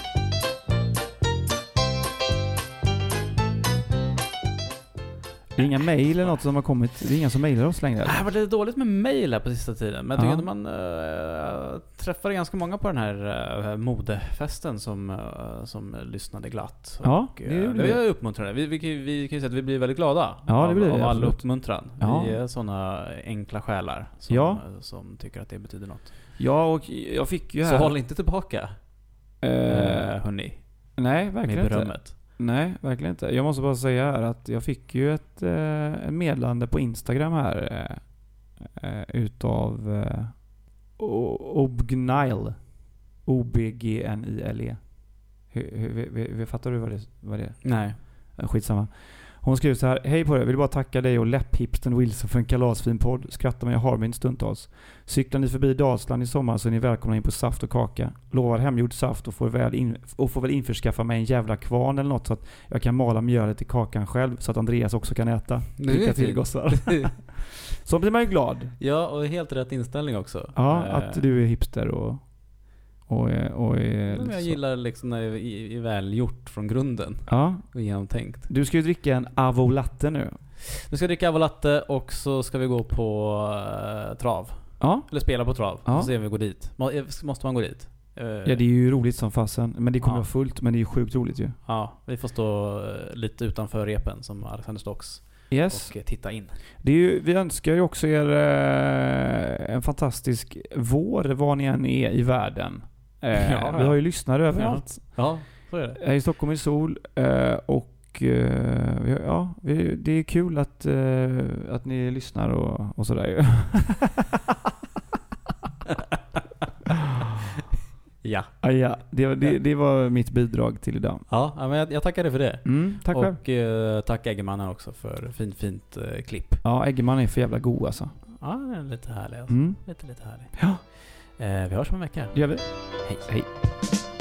Speaker 5: Det är inga mejl eller något som har kommit. Det är inga som mejlar oss längre.
Speaker 4: Det har varit lite dåligt med mejl här på sista tiden. Men jag tycker
Speaker 5: Ja.
Speaker 4: att man äh, träffade ganska många på den här äh, modefesten som, äh, som lyssnade glatt.
Speaker 5: Ja,
Speaker 4: och,
Speaker 5: det gjorde
Speaker 4: äh,
Speaker 5: vi.
Speaker 4: vi är uppmuntrande. Vi, vi, vi, vi kan ju säga att vi blir väldigt glada
Speaker 5: Ja, det blir
Speaker 4: av,
Speaker 5: vi,
Speaker 4: av all
Speaker 5: absolut.
Speaker 4: uppmuntran.
Speaker 5: Ja.
Speaker 4: Vi är sådana enkla själar som,
Speaker 5: Ja.
Speaker 4: som tycker att det betyder något.
Speaker 5: Ja, och jag fick ju här...
Speaker 4: Så håll inte tillbaka,
Speaker 5: Eh,
Speaker 4: äh, hörni,
Speaker 5: nej,
Speaker 4: med
Speaker 5: verkligen inte.
Speaker 4: berömmet.
Speaker 5: Nej, verkligen inte. Jag måste bara säga här att jag fick ju ett eh, meddelande på Instagram här eh, eh, utav eh, Obgnile. O B G N I L E. Hur, hur, hur, hur, fattar du vad det, vad det är?
Speaker 4: Nej.
Speaker 5: Skitsamma. Hon skriver så här: hej på dig, vill bara tacka dig och läpphipsten Wilson för en kalasfin podd. Skrattar men jag har min stundtals. Cyklar ni förbi Dalsland i sommar så är ni välkomna in på saft och kaka. Lovar hemgjord saft och får väl, in, och får väl införskaffa mig en jävla kvarn eller något så att jag kan mala mjölet i kakan själv så att Andreas också kan äta. Lycka till gossar. Så blir man ju glad.
Speaker 4: Ja, och helt rätt inställning också.
Speaker 5: Ja,
Speaker 4: Eh,
Speaker 5: att du är hipster och... och, är- och är
Speaker 4: men jag
Speaker 5: så.
Speaker 4: gillar liksom när det är är välgjort från grunden
Speaker 5: Ja,
Speaker 4: och genomtänkt.
Speaker 5: du ska ju dricka en Avo Latte nu.
Speaker 4: Vi ska dricka avolatte och så ska vi gå på uh, trav.
Speaker 5: Ja.
Speaker 4: Eller spela på trav.
Speaker 5: Ja.
Speaker 4: Och se om vi går dit. Må, måste man gå dit? Uh,
Speaker 5: Ja, det är ju roligt som fasen. Men det kommer
Speaker 4: Ja.
Speaker 5: vara fullt, men det är ju sjukt roligt ju.
Speaker 4: ja, vi får stå uh, lite utanför repen som Alexander Stocks
Speaker 5: Yes.
Speaker 4: och uh, titta in.
Speaker 5: Det är ju, vi önskar ju också er eh, en fantastisk vår var ni än är i världen. Eh,
Speaker 4: Ja,
Speaker 5: vi
Speaker 4: ja.
Speaker 5: har ju lyssnare överallt.
Speaker 4: Ja, så är det.
Speaker 5: Här i Stockholm är sol eh, och eh, vi, ja, vi, det är kul att, eh, att ni lyssnar och, och sådär ju.
Speaker 4: Ja.
Speaker 5: Ah, ja, det, det, det var mitt bidrag till idag.
Speaker 4: Ja, men jag, jag tackar dig för det.
Speaker 5: Mm, tack själv.
Speaker 4: Och uh, tack Eggemannen också för fint, fint uh, klipp.
Speaker 5: Ja, Eggman är för jävla god alltså.
Speaker 4: Ja, den är lite härlig alltså.
Speaker 5: Mm.
Speaker 4: Lite, lite härlig.
Speaker 5: Ja,
Speaker 4: Uh, vi hörs om en vecka.
Speaker 5: det gör vi.
Speaker 4: Hej.
Speaker 5: Hej.